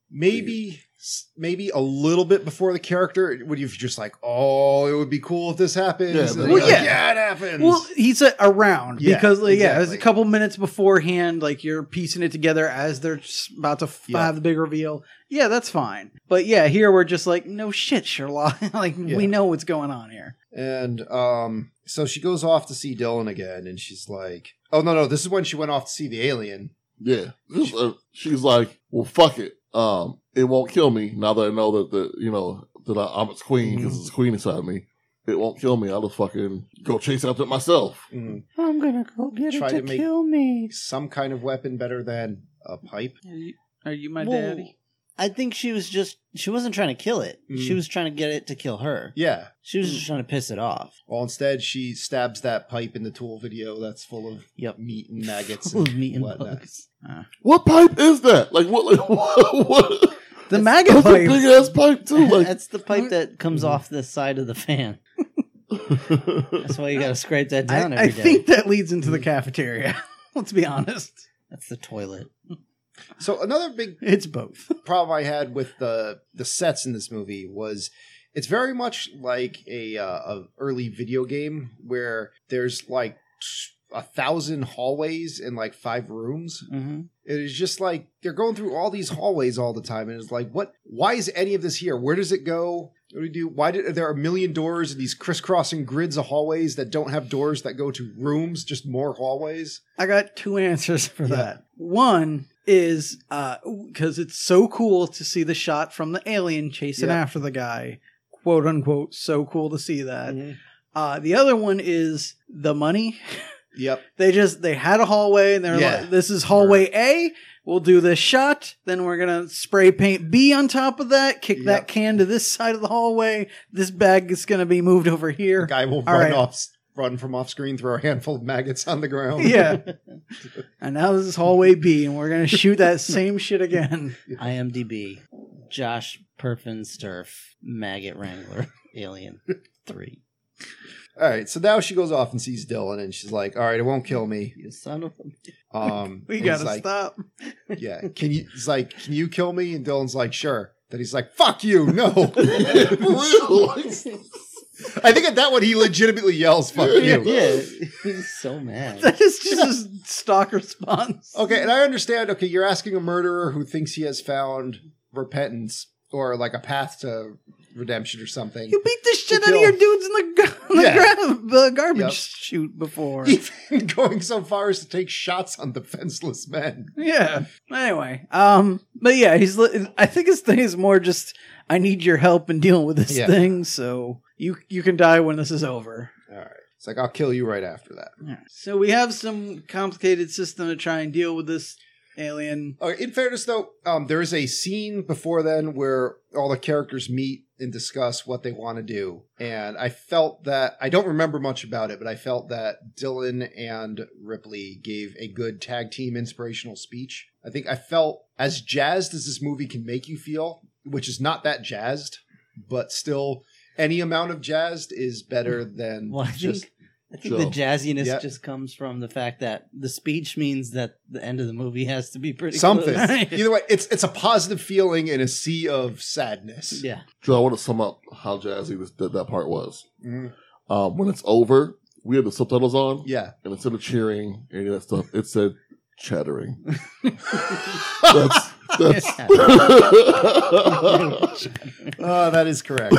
Maybe a little bit before the character, would you just like, oh, it would be cool if this happens? Yeah, And but- you're Well, like, yeah. it happens. Well, he said around Yeah, because it was exactly. a couple minutes beforehand. Like you're piecing it together as they're about to have the big reveal. Yeah, that's fine. But yeah, here we're just like, no shit, Sherlock. Like we know what's going on here. And so she goes off to see Dylan again, and she's like, oh, no, this is when she went off to see the alien. yeah. She's like, well, fuck it. It won't kill me now that I know that I'm its queen because it's a queen inside me. It won't kill me. I'll just fucking go chase after it myself. Mm. I'm gonna go get Try it to to make- kill me. Some kind of weapon better than a pipe. Are you my Well, daddy? I think she wasn't trying to kill it. She was trying to get it to kill her. Yeah. She was just trying to piss it off. Well, instead, she stabs that pipe in the Tool video that's full of Yep. meat and maggots Full and of meat and whatnot. bugs. What pipe is that? Like what? Like, what? The maggot That's a pipe. big ass pipe too. Like That's the pipe that comes off the side of the fan. That's why you gotta scrape that down I every day. think that leads into the cafeteria. Let's be honest. That's the toilet. So another big It's both. problem I had with the sets in this movie was it's very much like a early video game where there's like 1,000 hallways in like 5 rooms. Mm-hmm. It is just like they're going through all these hallways all the time, and it's like, why is any of this here? Where does it go? What do we do? Why did there are a million doors and these crisscrossing grids of hallways that don't have doors that go to rooms, just more hallways? I got 2 answers for that. One is because it's so cool to see the shot from the alien chasing after the guy, quote unquote. So cool to see that. Mm-hmm. The other one is the money. Yep. They had a hallway and they're like, this is hallway A. We'll do this shot. Then we're going to spray paint B on top of that, kick that can to this side of the hallway. This bag is going to be moved over here. The guy will run from off screen, throw a handful of maggots on the ground. Yeah. And now this is hallway B and we're going to shoot that same shit again. IMDb. Josh Perfinsturf, Maggot Wrangler, Alien 3. All right, so now she goes off and sees Dylan, and she's like, "All right, it won't kill me. You son of a..." We gotta stop. Yeah, he's like, "Can you kill me?" And Dylan's like, "Sure." Then he's like, "Fuck you, no." For real. I think at that one he legitimately yells, "Fuck you." Yeah, he's so mad. That is just a stock response. Okay, and I understand. Okay, you're asking a murderer who thinks he has found repentance or like a path to redemption or something. You beat the shit out of your dudes in the garbage chute before. Even going so far as to take shots on defenseless men. Yeah. Anyway, but yeah, I think his thing is more just, I need your help in dealing with this thing, so you can die when this is over. All right. It's like, I'll kill you right after that. Yeah. So we have some complicated system to try and deal with this alien. In fairness, though, there is a scene before then where all the characters meet and discuss what they want to do. And I felt that, I don't remember much about it, but I felt that Dylan and Ripley gave a good tag team inspirational speech. I think I felt as jazzed as this movie can make you feel, which is not that jazzed, but still any amount of jazzed is better than I think the jazziness just comes from the fact that the speech means that the end of the movie has to be pretty something. close. Either way, it's a positive feeling in a sea of sadness. Yeah. Joe, I want to sum up how jazzy that part was. Mm-hmm. When it's over, we had the subtitles on. Yeah. And instead of cheering and any of that stuff, it said chattering. That's that is correct.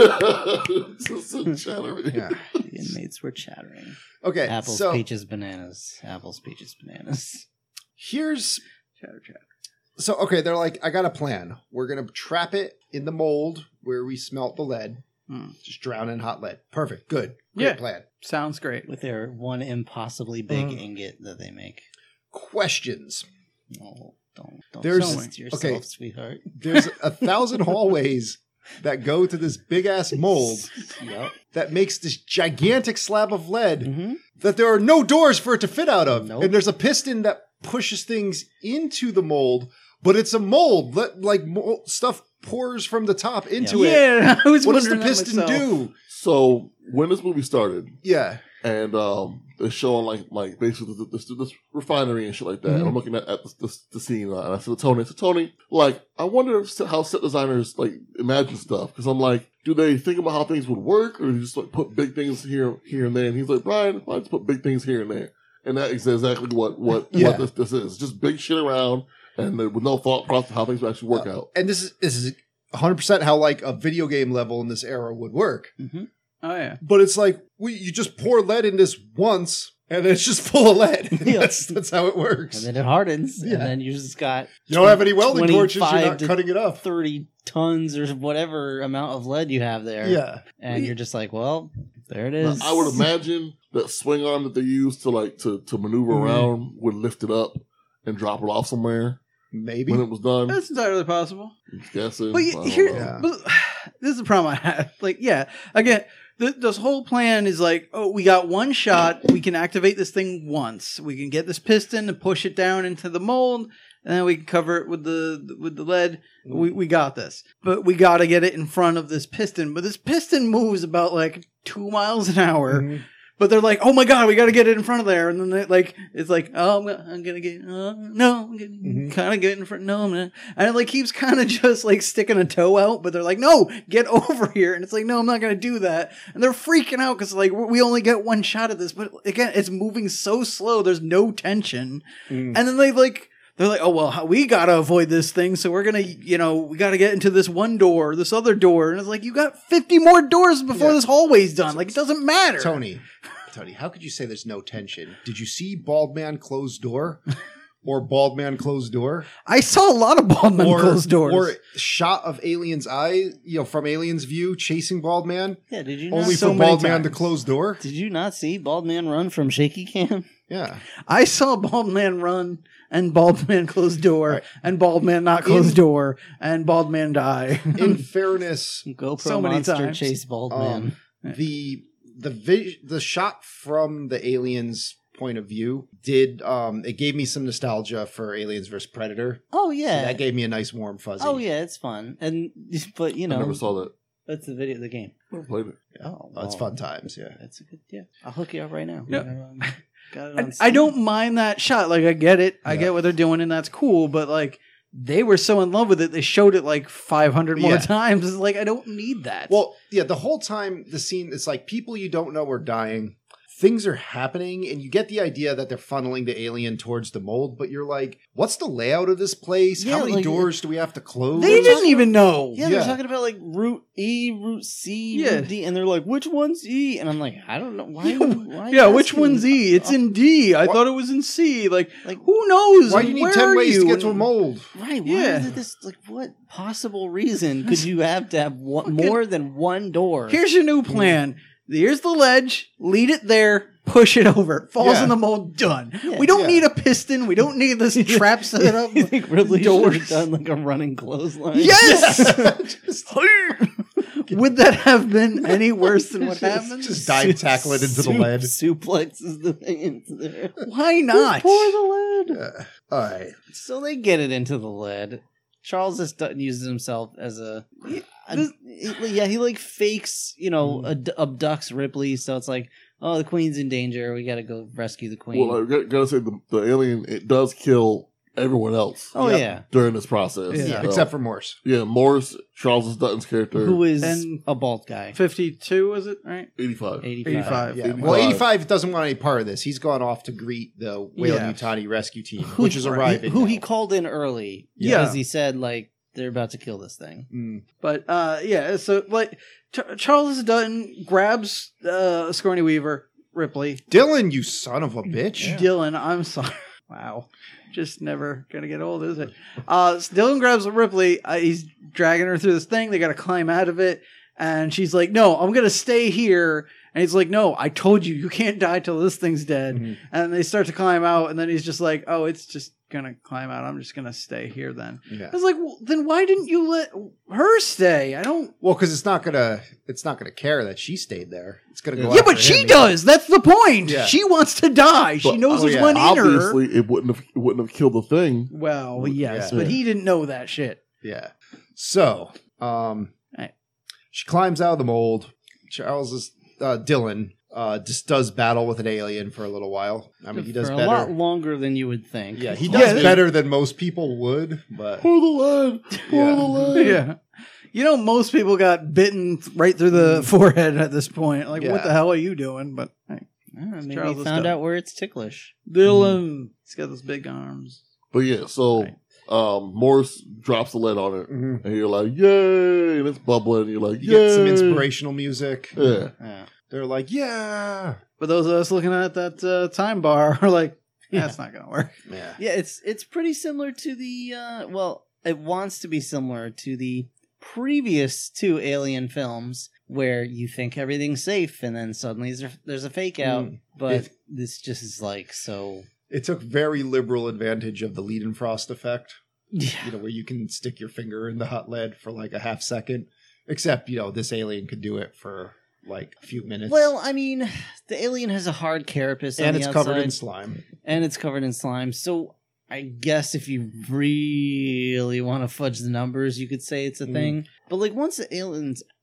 Chattering. Yeah. The inmates were chattering. Okay. Apples, peaches, bananas. Apples, peaches, bananas. Here's Chatter. So, okay, they're like, I got a plan. We're going to trap it in the mold where we smelt the lead. Just drown in hot lead. Perfect. Good. Great plan. Sounds great. With their one impossibly big ingot that they make. Questions. No, don't There's listen to yourself, sweetheart. There's 1,000 hallways that go to this big-ass mold that makes this gigantic slab of lead that there are no doors for it to fit out of. Nope. And there's a piston that pushes things into the mold, but it's a mold that, like, stuff pours from the top into it. Yeah, I was what does the wondering that piston myself. do? So when this movie started, and they're showing like basically this refinery and shit like that. And I'm looking at the scene, and I said to Tony, like, I wonder how set designers like imagine stuff, because I'm like, do they think about how things would work, or do they just like put big things here and there? And he's like, Brian, why just put big things here and there? And that is exactly what this is. Just big shit around, and with no thought process how things would actually work out. And this is 100% how like a video game level in this era would work. Mm-hmm. Oh yeah, but it's like you just pour lead in this once, and then it's just full of lead. That's how it works. And then it hardens, and then you just got you don't have any welding torches. You're not cutting it up. 30 tons or whatever amount of lead you have there. Yeah, and you're just like, well, there it is. I would imagine that swing arm that they use to maneuver around would lift it up and drop it off somewhere. Maybe when it was done. That's entirely possible. I'm guessing. But but this is the problem I have. Like, again, this whole plan is like, oh, we got one shot. We can activate this thing once. We can get this piston and push it down into the mold, and then we can cover it with the lead. We got this. But we got to get it in front of this piston. But this piston moves about like 2 miles an hour. but they're like, oh my god, we got to get it in front of there. And then they, like, it's like, oh, I'm gonna get, no, kind of get in front, no, I'm gonna, and it like keeps kind of just like sticking a toe out, but they're like, no, get over here. And it's like, no, I'm not gonna do that. And they're freaking out because like we only get one shot of this, but again, it's moving so slow. There's no tension, and then they're like, oh, well, we got to avoid this thing. So we're going to, we got to get into this one door, this other door. And it's like, you got 50 more doors before this hallway's done. Like, it doesn't matter. Tony, how could you say there's no tension? Did you see Bald Man Closed Door? Or Bald Man Closed Door? I saw a lot of Bald Man Closed Doors. Or shot of Alien's eye, from Alien's view, chasing Bald Man. Yeah, did you Only not for Bald Man to close door? Did you not see Bald Man run from shaky cam? Yeah. I saw Bald Man run and Bald Man Close Door and Bald Man Not Close Door and Bald Man Die. In fairness, GoPro so many monster times. chase Bald Man. the shot from the Aliens point of view did it gave me some nostalgia for Aliens vs Predator. Oh yeah, That gave me a nice warm fuzzy. oh yeah, it's fun. But I never saw that. that's the video, the game. I never played it. Oh, It's fun times. Yeah. That's a good. Yeah, I'll hook you up right now. Yep. Got it on I Steam. don't mind that shot. Like, I get it. I get what they're doing, and that's cool. But, like, they were so in love with it, they showed it, like, 500 more times. It's like, I don't need that. Well, yeah, the whole time the scene, it's like people you don't know are dying. Things are happening, and you get the idea that they're funneling the alien towards the mold, but you're like, what's the layout of this place? Yeah, How many like, doors do we have to close? they didn't even know. Yeah, Yeah. they're talking about like route E, route C, Yeah. route D, and they're like, "Which one's E?" And I'm like, "I don't know why." Yeah, which asking? one's E? It's in D. I thought it was in C. Like who knows? Why do you need Where 10 are ways you? to get to a mold? Right? Why Yeah. is it this? Like, what possible reason could you have to have more than one door? Here's your new plan. Here's the ledge. Lead it there. Push it over. Falls Yeah. in the mold. Done. Yeah. We don't Yeah. need a piston. We don't need this trap set up. You think Ridley should Doors. have done like a running clothesline? Yes. Just Would that have been any worse than what happened? Just dive tackle it into the lead. Suplexes the thing into there. Why not? Pour the lead. All right. So they get it into the lead. Charles S. Dutton uses himself as he like fakes, abducts Ripley. So it's like, oh, the queen's in danger. We got to go rescue the queen. Well, I gotta say the alien, it does kill everyone else oh yeah, during this process. Yeah. Except for Morse. Yeah, Morris, Charles Dutton's character, who is And- a bald guy. 52, was it? Right? 85. 85. Yeah. 85. Well, 85 doesn't want any part of this. He's gone off to greet the Yeah. Weyland-Yutani rescue team, which is arriving. Who he now. called in early. Yeah. because he said like they're about to kill this thing. Mm. But yeah, so like Charles Dutton grabs Sigourney Weaver, Ripley, Dylan, you son of a bitch. Dylan. I'm sorry. Wow. Just never gonna get old, is it? Dylan grabs Ripley. He's dragging her through this thing. They got to climb out of it, and she's like, "No, I'm gonna stay here." And he's like, "No, I told you, you can't die till this thing's dead." Mhm. And they start to climb out, and then he's just like, "Oh, it's just gonna climb out. I'm just gonna stay here then." Yeah. I was like, well, "Then why didn't you let her stay?" I don't. Well, because it's not gonna care that she stayed there. It's gonna go. Yeah, after but she him. does. That's the point. Yeah. She wants to die. She But, knows there's yeah. one in her. Obviously, it wouldn't have killed the thing. Well, yes, Yeah. but he didn't know that shit. Yeah. So, Right. she climbs out of the mold. Dylan just does battle with an alien for a little while. I mean, he does for a better. lot longer than you would think. Yeah, he Yeah. does better than most people would. But Pour the lead. Pour Yeah. the lead. Yeah. You know, most people got bitten right through the forehead at this point. Like, what Yeah. the hell are you doing? But hey, Maybe Charles he is found done. out where it's ticklish. Dylan, he's got those big arms. But yeah, so Right. Morris drops the lead on it, Mhm. and you're like, "Yay!" And it's bubbling. And you're like, you get some "Yay!" inspirational music. Yeah. Yeah. They're like, yeah. But those of us looking at that time bar are like, that's not going to work. Yeah. Yeah, it's pretty similar to the it wants to be similar to the previous two Alien films where you think everything's safe and then suddenly there's a fake out, but this just is like so. It took very liberal advantage of the Leidenfrost effect, Yeah. where you can stick your finger in the hot lead for like a half second. Except, this alien could do it for like a few minutes. Well, I mean, the alien has a hard carapace, and on it's the covered in outside, slime. and it's covered in slime. So I guess if you really want to fudge the numbers, you could say it's a thing. But like once the alien's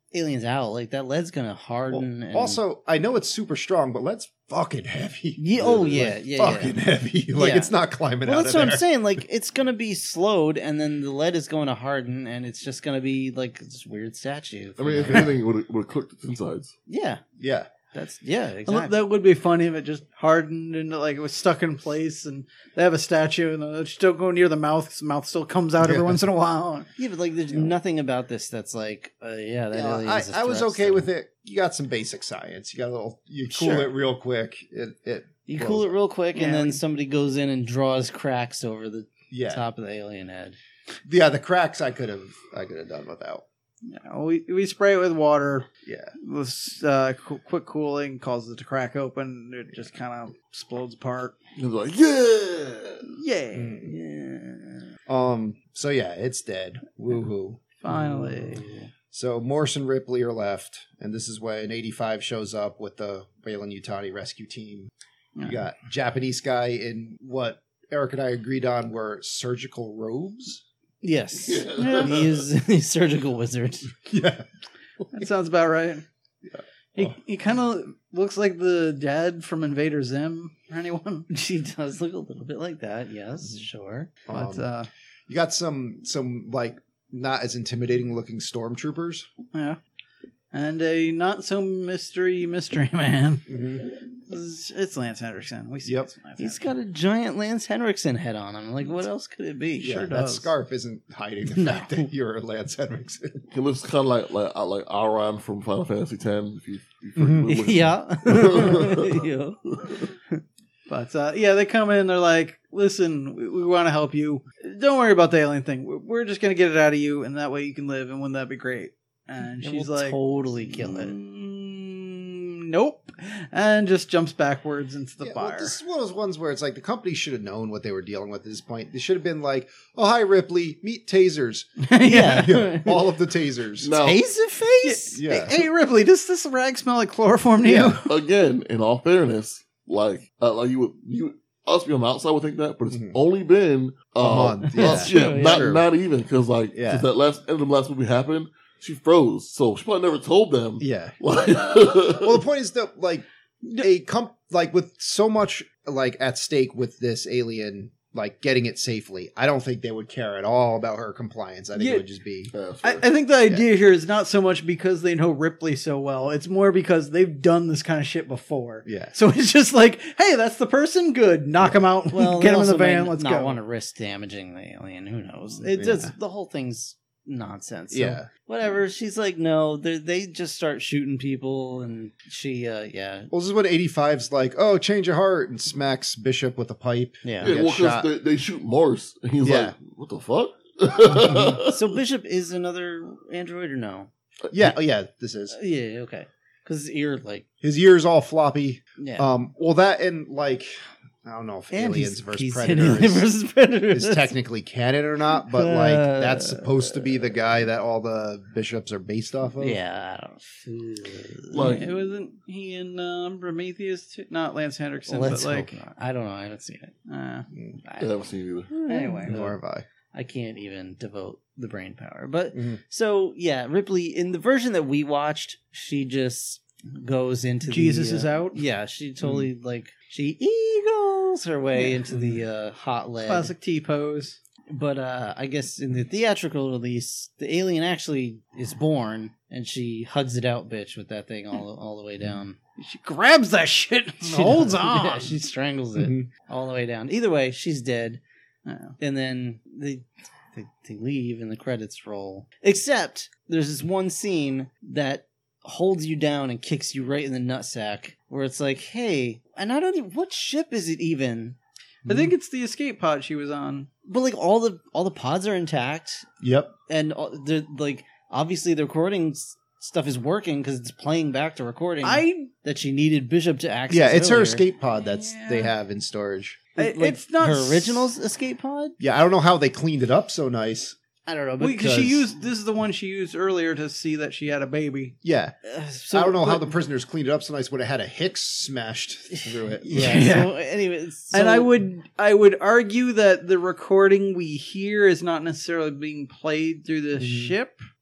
aliens out, like that lead's gonna harden. Well, and... also, I know it's super strong, but lead's fucking heavy. yeah, Fucking heavy. Like, Yeah. it's not climbing Well, out that's of what there. I'm saying. Like, it's gonna be slowed, and then the lead is going to harden, and it's just gonna be like this weird statue. I mean, if anything, it would have cooked its insides. yeah, Yeah. exactly. That would be funny if it just hardened and like it was stuck in place, and they have a statue and it's still going near the mouth. 'Cause the mouth still comes out every Yeah. once in a while. Yeah, but like, there's nothing about this that's like, that alien is a I was threat, okay so- with it. You got some basic science. You got a little. You cool Sure. it real quick. You cool it real quick, and Yeah, then we- somebody goes in and draws cracks over the Yeah. top of the alien head. Yeah. The cracks I could have done without. Yeah, we spray it with water. Yeah. With quick cooling causes it to crack open. It just kind of explodes apart. It was like, yeah! Yeah, So yeah, it's dead. Woohoo. finally. So Morse and Ripley are left, and this is when 85 shows up with the Weyland-Yutani rescue team. You got Japanese guy in what Eric and I agreed on were surgical robes. Yes, Yeah. he's a surgical wizard. Yeah. That sounds about right. Yeah. He kind of looks like the dad from Invader Zim or anyone. She does look a little bit like that. Yes, sure. But You got some like not as intimidating looking stormtroopers. yeah, and a not so mystery man. Mm-hmm. It's Lance Henriksen. We see Yep. it's Lance He's Henriksen. got a giant Lance Henriksen head on him. Like, what else could it be? Yeah, Sure that does. scarf isn't hiding the fact that you're Lance Henriksen. He looks kind of like Auron from Final Fantasy X. If you Mhm. look- Yeah. Yeah. But yeah, they come in. They're like, "Listen, we want to help you. Don't worry about the alien thing. We're just gonna get it out of you, and that way you can live. And wouldn't that be great?" And It she's will like, totally kill it. Nope," and just jumps backwards into the Yeah, fire. well, this is one of those ones where it's like the company should have known what they were dealing with at this point. They should have been like, "Oh, hi, Ripley. Meet tasers. Yeah. Yeah, all of the tasers." Now, Taserface? Yeah. Hey, Ripley, does this rag smell like chloroform to Yeah. you? again, in all fairness, like you us being on the outside would think that, but it's Mhm. only been A month, yeah. That's true, yeah. True. not even because Yeah. since that last end of the last movie happened, she froze, so she probably never told them. Yeah. Like, Well, the point is that like with so much like at stake with this alien, like getting it safely, I don't think they would care at all about her compliance. I think Yeah. it would just be Yeah, that's I fair. think the idea here is not so much because they know Ripley so well. It's more because they've done this kind of shit before. yeah. So it's just like, hey, that's the person. Good, knock him out. Well, get they him in the also van. might Let's not go. want to risk damaging the alien. Who knows? Yeah. It's just the whole thing's nonsense. So Yeah. whatever. She's like, no. They just start shooting people, and she, yeah, Well, this is what 85's like. Oh, change your heart, and smacks Bishop with a pipe. yeah. Yeah, get well, shot. because they shoot Morse, and he's Yeah. like, "What the fuck?" So Bishop is another android, or no? Yeah. Oh, yeah. This is Yeah, okay. Because his ear, like, his ear's all floppy. yeah. Well, that and like I don't know if And Aliens he's versus in Alien Predators versus Predator. is technically canon or not, but like that's supposed to be the guy that all the bishops are based off of. Yeah, I don't. Like- it wasn't he and Prometheus too? Not Lance Henriksen, Let's but like, hope not. I don't know. I haven't seen it. I haven't seen it either. Anyway, Nor have I. I can't even devote the brain power. But Mhm. so yeah, Ripley in the version that we watched, she just goes into Jesus the, is out? Yeah, she totally like she eagles her way into the hot lead. classic T pose. But I guess in the theatrical release, the alien actually is born, and she hugs it out, bitch, with that thing all the way down. She grabs that shit and She holds does. on. Yeah, she strangles it Mhm. all the way down. Either way, she's dead. Yeah. And then they leave and the credits roll. Except there's this one scene that holds you down and kicks you right in the nutsack, where it's like, hey, and I don't even, what ship is it even? I think it's the escape pod she was on. But like all the pods are intact, Yep. and they're like obviously the recording stuff is working because it's playing back to recording that she needed Bishop to access. Yeah, it's her earlier. escape pod that's Yeah. they have in storage. Like, it's not her original escape pod. Yeah, I don't know how they cleaned it up so nice. I don't know, but Because she used this is the one she used earlier to see that she had a baby. Yeah. so, I don't know how but- the prisoners cleaned it up so nice when it had a Hicks smashed through it. Yeah. Yeah. So anyway, And I would argue that the recording we hear is not necessarily being played through the ship.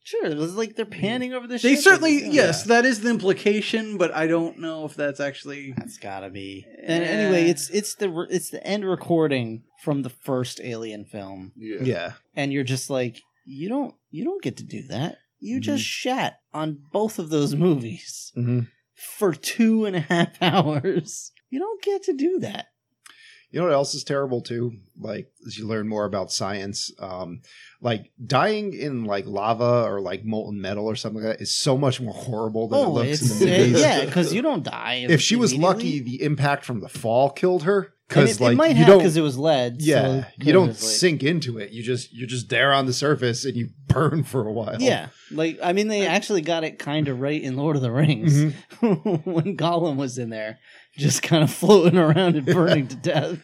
Sure, it was like they're panning over the ship. They certainly, Yeah. yes, that is the implication, but I don't know if that's actually. That's gotta be. And anyway, it's the end recording from the first Alien film, Yeah. and you're just like, you don't get to do that. You just shat on both of those movies for 2.5 hours. You don't get to do that. You know what else is terrible too? Like, as you learn more about science, like dying in like lava or like molten metal or something like that is so much more horrible than it looks in the movies. Yeah, because you don't die. If she was immediately. lucky, the impact from the fall killed her. And Because it like might you have don't, because it was lead. yeah, so you don't it's like- sink into it. You're just there on the surface and you burn for a while. Yeah, like I mean, they actually got it kind of right in Lord of the Rings when Gollum was in there, just kind of floating around and burning to death.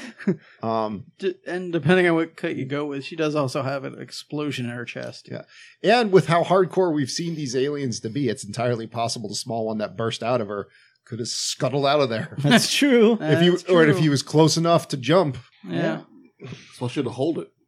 And depending on what cut you go with, she does also have an explosion in her chest. Yeah. And with how hardcore we've seen these aliens to be, it's entirely possible the small one that burst out of her could have scuttled out of there. That's true. That's If he true. was close enough to jump. Yeah. So I should have hold it.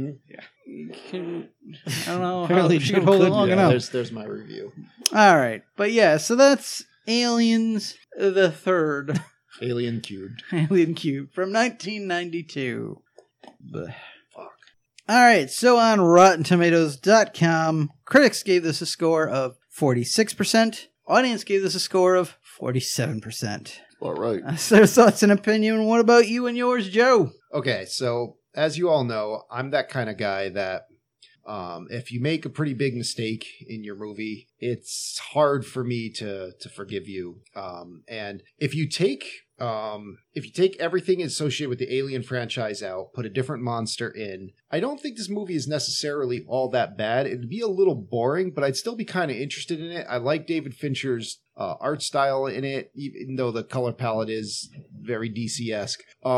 I don't know how Apparently she Joe could hold it couldn't. long Yeah, enough. there's my review. All right. But yeah, so that's Aliens the Third. Alien Cubed. Alien Cube from 1992. Fuck. All right, so on RottenTomatoes.com, critics gave this a score of 46%. Audience gave this a score of 47%. All right. That's their thoughts and opinion. What about you and yours, Joe? Okay, so as you all know, I'm that kind of guy that if you make a pretty big mistake in your movie, it's hard for me to forgive you. And if you take everything associated with the Alien franchise out, put a different monster in, I don't think this movie is necessarily all that bad. It'd be a little boring, but I'd still be kind of interested in it. I like David Fincher's art style in it, even though the color palette is very DC-esque.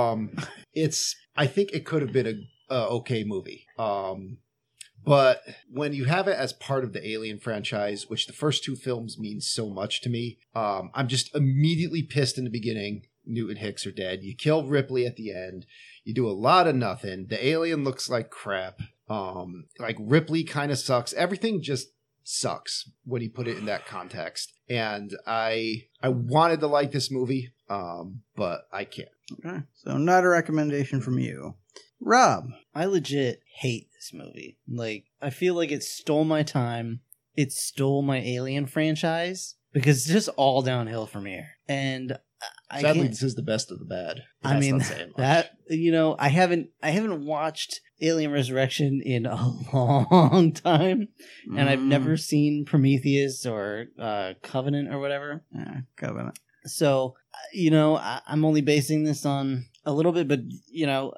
I think it could have been a okay movie. But when you have it as part of the Alien franchise, which the first two films mean so much to me, I'm just immediately pissed in the beginning. Newton Hicks are dead. You kill Ripley at the end. You do a lot of nothing. The alien looks like crap. Like Ripley kind of sucks. Everything just sucks when you put it in that context. And I wanted to like this movie, but I can't. Okay, so not a recommendation from you. Rob. I legit hate this movie. Like, I feel like it stole my time. It stole my Alien franchise because it's just all downhill from here. And I Sadly, can't- this is the best of the bad. I That's mean, not saying much. that, you know, I haven't watched Alien Resurrection in a long time, and I've never seen Prometheus or Covenant or whatever. Covenant. So, you know, I'm only basing this on a little bit, but you know,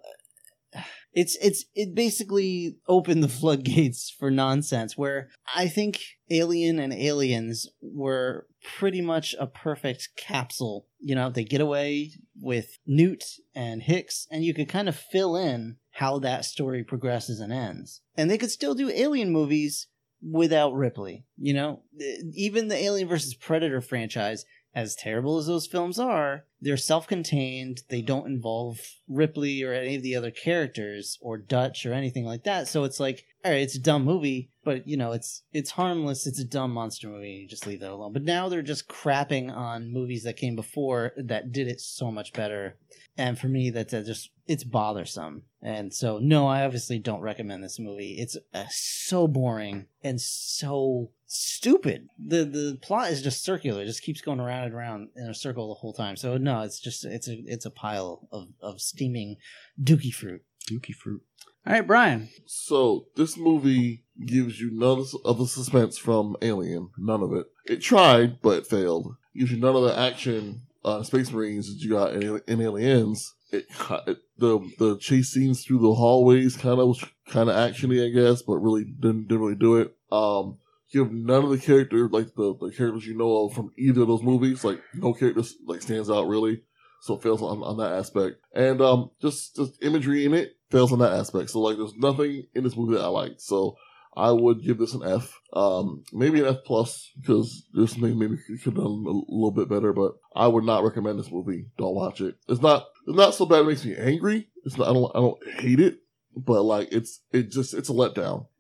it basically opened the floodgates for nonsense. Where I think Alien and Aliens were pretty much a perfect capsule. You know, they get away with Newt and Hicks, and you could kind of fill in how that story progresses and ends. And they could still do Alien movies without Ripley. You know, even the Alien vs. Predator franchise, as terrible as those films are, they're self-contained. They don't involve Ripley or any of the other characters or Dutch or anything like that. So it's like, all right, it's a dumb movie, but you know, it's harmless. It's a dumb monster movie. You just leave that alone. But now they're just crapping on movies that came before that did it so much better. And for me, it's bothersome. And so, no, I obviously don't recommend this movie. It's so boring and so stupid. The plot is just circular. It just keeps going around and around in a circle the whole time. So no, it's a pile of steaming dookie fruit. Dookie fruit. All right, Brian. So this movie gives you none of the suspense from Alien. None of it. It tried, but it failed. Gives you none of the action Space Marines that you got in Aliens. The chase scenes through the hallways was kind of actiony, I guess, but really didn't really do it. You have none of the characters, like the characters you know of from either of those movies. Like no character stands out really, so it fails on that aspect. And just imagery in it fails on that aspect. So there's nothing in this movie that I liked. So I would give this an F. Maybe an F plus because there's something maybe it could have done a little bit better. But I would not recommend this movie. Don't watch it. It's not so bad. It makes me angry. It's not. I don't hate it. But it's a letdown.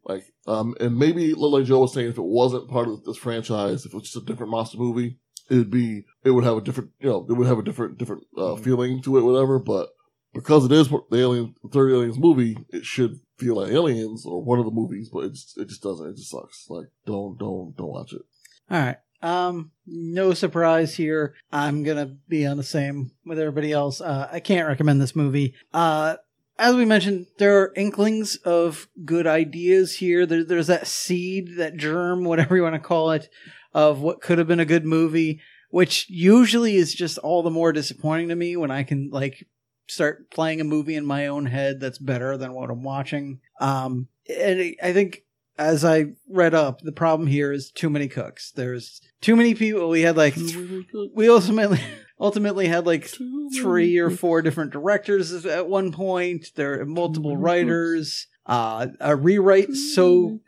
Like, and maybe like Joe was saying, if it wasn't part of this franchise, if it was just a different monster movie, it would have a different, different feeling to it, whatever. But because it is the third Aliens movie, it should feel like Aliens or one of the movies, but it just doesn't. It just sucks. Like, don't watch it. All right. No surprise here. I'm gonna be on the same with everybody else. I can't recommend this movie. As we mentioned, there are inklings of good ideas here. There's that seed, that germ, whatever you want to call it, of what could have been a good movie, which usually is just all the more disappointing to me when I can like start playing a movie in my own head that's better than what I'm watching. And I think, as I read up, the problem here is too many cooks. There's too many people. We had like we ultimately had like 3 or 4 different directors at one point. There are multiple writers. A rewrite so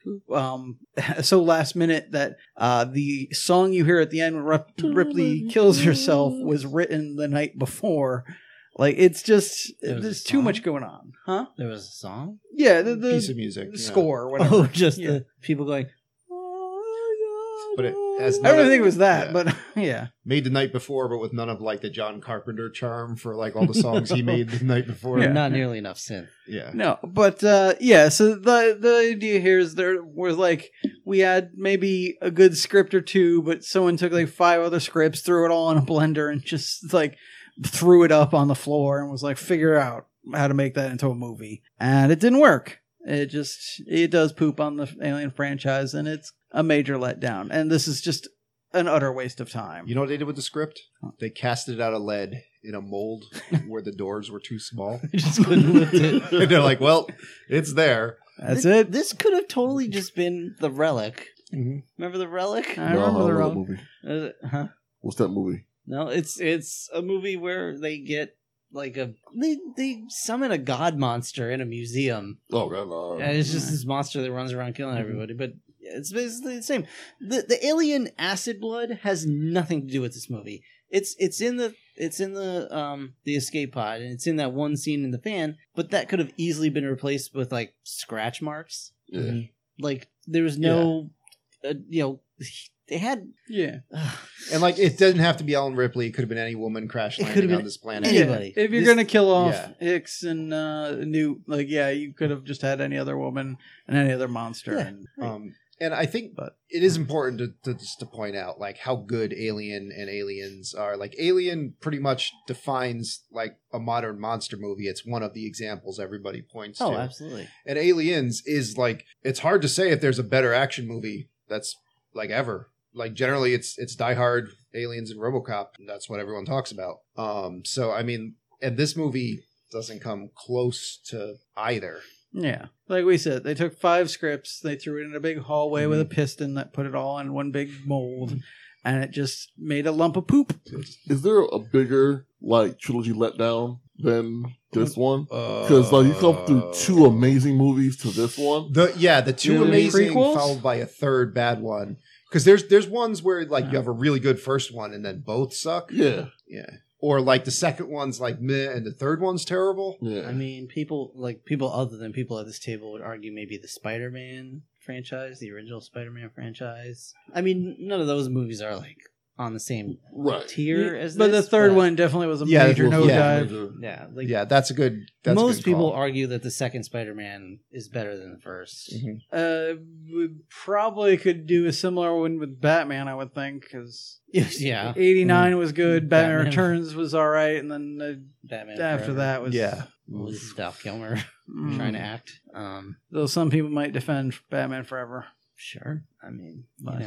last minute that the song you hear at the end when Ripley kills herself was written the night before. Like, it's just, there's too much going on. Huh? There was a song? Yeah, the piece of music, score, whatever. Oh, just the people going, But it has I don't think it was that, but yeah. Made the night before, but with none of like the John Carpenter charm for like all the songs he made the night before. Not nearly enough synth. Yeah. No, but yeah, so the idea here is there was like, we had maybe a good script or two, but someone took like 5 other scripts, threw it all in a blender, and just like threw it up on the floor and was like, figure out how to make that into a movie. And it didn't work. It does poop on the Alien franchise, and it's a major letdown. And this is just an utter waste of time. You know what they did with the script? They cast it out of lead in a mold where the doors were too small. They just couldn't lift it. And they're like, well, it's there. That's it. This could have totally just been The Relic. Mm-hmm. Remember The Relic? I remember The Relic. Movie. Huh? What's that movie? No, it's a movie where they get like they summon a god monster in a museum. Oh god, no. And it's just this monster that runs around killing everybody. But it's basically the same. The alien acid blood has nothing to do with this movie. It's in the escape pod, and it's in that one scene in the fan. But that could have easily been replaced with like scratch marks. Yeah. Like there was no, they had And like it doesn't have to be Ellen Ripley. It could have been any woman crash landing on this planet. Anybody. If you're gonna kill off Hicks and Newt, like you could have just had any other woman and any other monster. Yeah. And I think it is important to point out like how good Alien and Aliens are. Like Alien pretty much defines like a modern monster movie. It's one of the examples everybody points to. Oh, absolutely. And Aliens is like, it's hard to say if there's a better action movie that's like ever. Like generally it's Die Hard, Aliens, and RoboCop. And that's what everyone talks about. So I mean, and this movie doesn't come close to either. Yeah. Like we said, they took 5 scripts, they threw it in a big hallway with a piston that put it all in one big mold, and it just made a lump of poop. Is there a bigger like trilogy letdown than this one? Because like you come through 2 amazing movies to this one. The 2 Really? amazing Prequels? followed by a 3rd bad one. Because there's ones where like you have a really good first one and then both suck. Yeah. Yeah. Or like the second one's like meh and the third one's terrible. Yeah. I mean, people other than people at this table would argue maybe the Spider-Man franchise, the original Spider-Man franchise. I mean, none of those movies are like on the same tier as but this. the third one definitely was a major nosedive. Yeah, like that's a good. That's most a good people call. argue that the second Spider-Man is better than the first. Mm-hmm. We probably could do a similar one with Batman, I would think, because Yeah, 89 was good, Batman Batman. Returns was all right, and then Batman after Forever that was was Val Kilmer trying to act. Though some people might defend Batman Forever. Sure, I mean, But-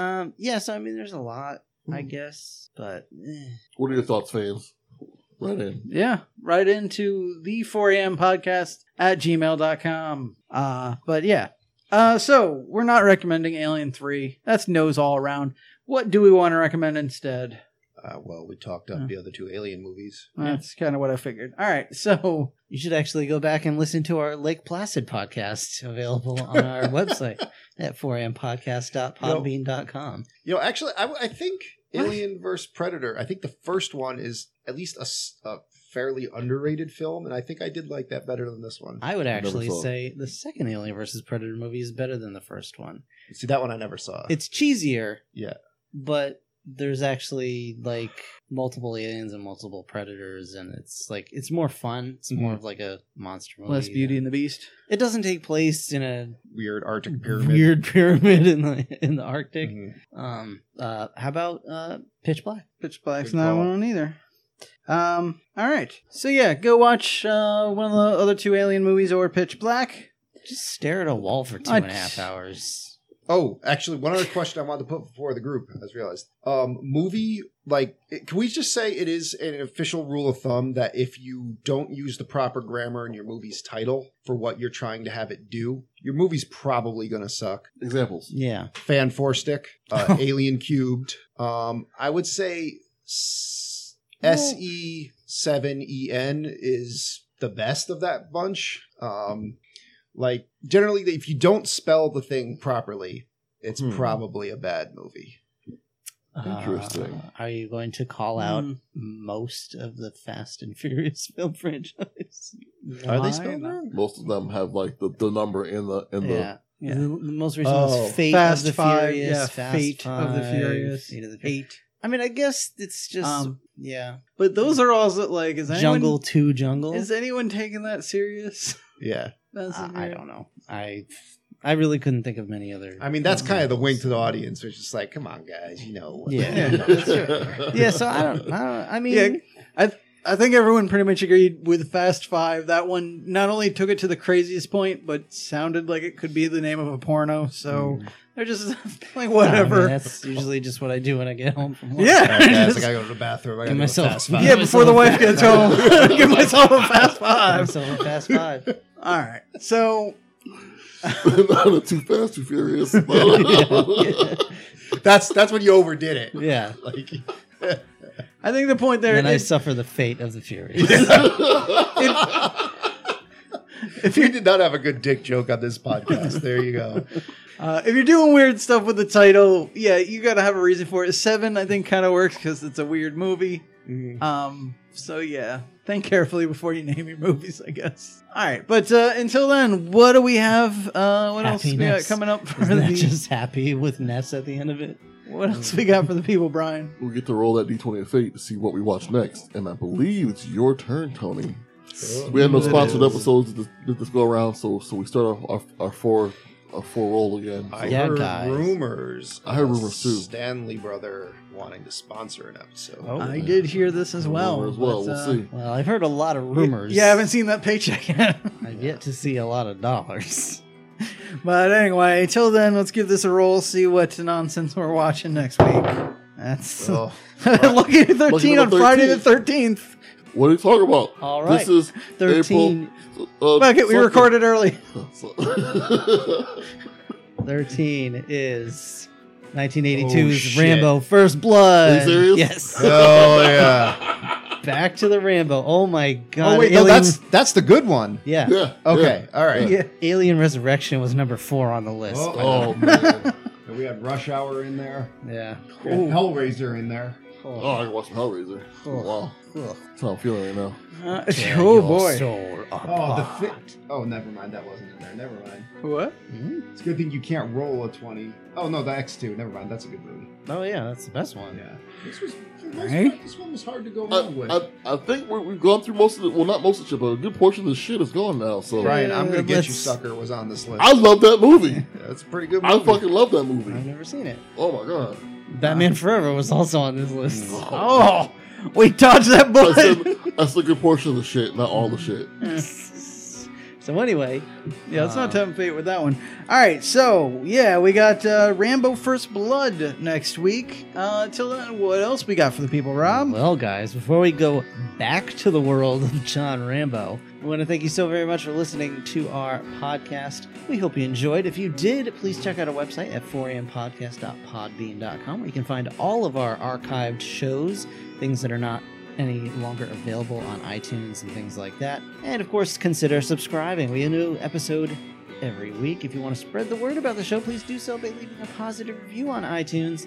so I mean, there's a lot, I guess, but What are your thoughts, fans? Right in. Yeah, right into the 4am podcast at gmail.com. But yeah. So we're not recommending Alien 3. That's nose all around. What do we want to recommend instead? Well, we talked up the other 2 Alien movies. That's kind of what I figured. All right, so you should actually go back and listen to our Lake Placid podcast available on our website at 4ampodcast.podbean.com. You know, actually, I think Alien vs. Predator, I think the first one is at least a fairly underrated film, and I think I did like that better than this one. I would actually saw it. say the second Alien vs. Predator movie is better than the first one. See, that one I never saw. It's cheesier, Yeah. but there's actually like multiple aliens and multiple predators, and it's more fun. It's more of like a monster movie. Less Beauty and the Beast. It doesn't take place in a Weird Arctic pyramid. weird pyramid in the Arctic. Mhm. How about Pitch Black? Pitch Black's Good not call. one either. All right. So yeah, go watch one of the other two Alien movies or Pitch Black. Just stare at a wall for 2.5 hours. Oh, actually, one other question I wanted to put before the group, I just realized. Movie, like, can we just say it is an official rule of thumb that if you don't use the proper grammar in your movie's title for what you're trying to have it do, your movie's probably going to suck. Examples. Yeah. Fan Four Stick, Alien Cubed. I would say SE7EN is the best of that bunch. Like, generally, if you don't spell the thing properly, it's probably a bad movie. Interesting. Are you going to call out most of the Fast and Furious film franchise? Are they spelled wrong? Most of them have like the number in the Yeah. Yeah. The most recent Oh. was Fate Fast of the Five, Furious. yeah, Fast Fate of the 5, Furious. Fate of the Furious. 8. I mean, I guess it's just yeah. But those are also like, is anyone, Jungle to Jungle. Is anyone taking that serious? Yeah. That's I don't know. I really couldn't think of many other. I mean, that's kind of the wink to the audience. It's just like, come on, guys, you know. Yeah. Yeah. So I don't. I mean, Yeah, I think everyone pretty much agreed with Fast Five. That one not only took it to the craziest point, but sounded like it could be the name of a porno. So they're just like whatever. I mean, that's usually just what I do when I get home from work. Yeah. All right, guys, I gotta go to the bathroom. I gotta Give go myself- fast five. Yeah, before the wife gets home, give myself a Fast Five. So Fast 5. All right, so Not a Too Fast, Too Furious. That's when you overdid it. Yeah. Like, I think the point there Then I is suffer the fate of the Furious. if you did not have a good dick joke on this podcast, there you go. if you're doing weird stuff with the title, yeah, you got to have a reason for it. 7, I think, kind of works because it's a weird movie. So yeah, think carefully before you name your movies, I guess. All right, but until then, what do we have? What else we got Happiness. coming up for Isn't that the? just happy with Ness at the end of it? What else we got for the people, Brian? We get to roll that D20 of fate to see what we watch next. And I believe it's your turn, Tony. We had no sponsored episodes this go around, so we start off our four roll again. I Yeah, heard guys. rumors. I heard of rumors, too. Stanley Brother wanting to sponsor an episode. Oh. I did hear this as well. As well, but, we'll see. Well, I've heard a lot of rumors. Yeah, I haven't seen that paycheck yet. I've yet to see a lot of dollars. But anyway, till then, let's give this a roll, see what nonsense we're watching next week. That's Oh. Lucky the 13 Lucky on the Friday the 13th. 13th. What are you talking about? All right. This is 13. April. Fuck it, we recorded early. 13 is 1982's Oh, Rambo First Blood. Are you serious? Yes. Oh yeah. Back to the Rambo. Oh my god. Oh wait, no, that's the good one. yeah. Yeah. Okay, all right. Yeah. Alien Resurrection was number 4 on the list. Oh. Oh man. We had Rush Hour in there. Yeah. We had Hellraiser in there. Oh, I can watch some Hellraiser. Wow. That's how I'm feeling right now. Oh boy. Oh, the fit. Oh, never mind. That wasn't in there. Never mind. What? It's a good thing you can't roll a 20. Oh no, the X2. Never mind. That's a good movie. Oh yeah, that's the best one. Yeah. This was Right? this one was hard to go wrong with. I think we've gone through most of it. Well, not most of the shit, but a good portion of the shit is gone now. So Brian, I'm gonna get you, let's- sucker. Was on this list. I love that movie. Yeah, it's a pretty good movie. I fucking love that I've movie. never seen it. Oh my god. Batman Forever was also on this list. Oh, we dodged that I bullet. said that's a good portion of the shit, not all the shit. So anyway, Yeah, let's not tempt fate with that one. All right, so yeah, we got Rambo First Blood next week. Till then, what else we got for the people, Rob? well, guys, before we go back to the world of John Rambo, we want to thank you so very much for listening to our podcast. We hope you enjoyed. If you did, please check out our website at 4ampodcast.podbean.com, where you can find all of our archived shows, things that are not any longer available on iTunes and things like that. And of course, consider subscribing. We have a new episode every week. If you want to spread the word about the show, please do so by leaving a positive review on iTunes.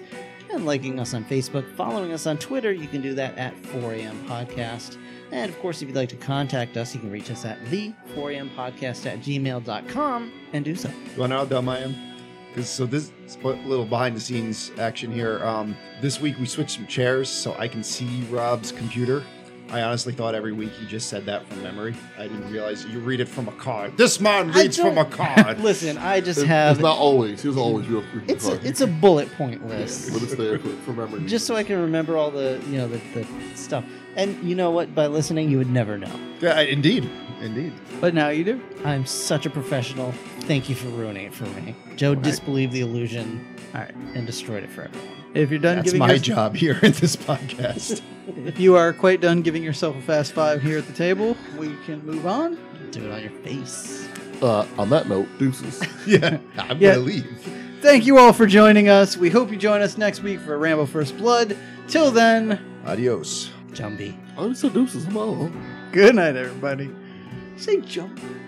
and liking us on Facebook, following us on Twitter. You can do that at 4am podcast. And of course, if you'd like to contact us, you can reach us at the4ampodcast@gmail.com and do so. You want to know how dumb I am? So this is a little behind the scenes action here. This week we switched some chairs so I can see Rob's computer. I honestly thought every week he just said that from memory. I didn't realize you read it from a card. This man reads from a card. Listen, I just It's have... not always. He doesn't always real. It's a bullet point list. But it's there for memory. Just so I can remember all the stuff. And you know what? By listening, you would never know. Yeah, indeed. But now you do. I'm such a professional. Thank you for ruining it for me. Joe disbelieved the illusion and destroyed it for everyone. If you're done That's giving my job here at this podcast. If you are quite done giving yourself a fast five here at the table, we can move on. Do it on your face. On that note, deuces. Yeah, I'm Yeah. going to leave. Thank you all for joining us. We hope you join us next week for Rambo First Blood. Till then, Adios. Jumbie. I already said deuces. I'm out. good night, everybody. Say jump.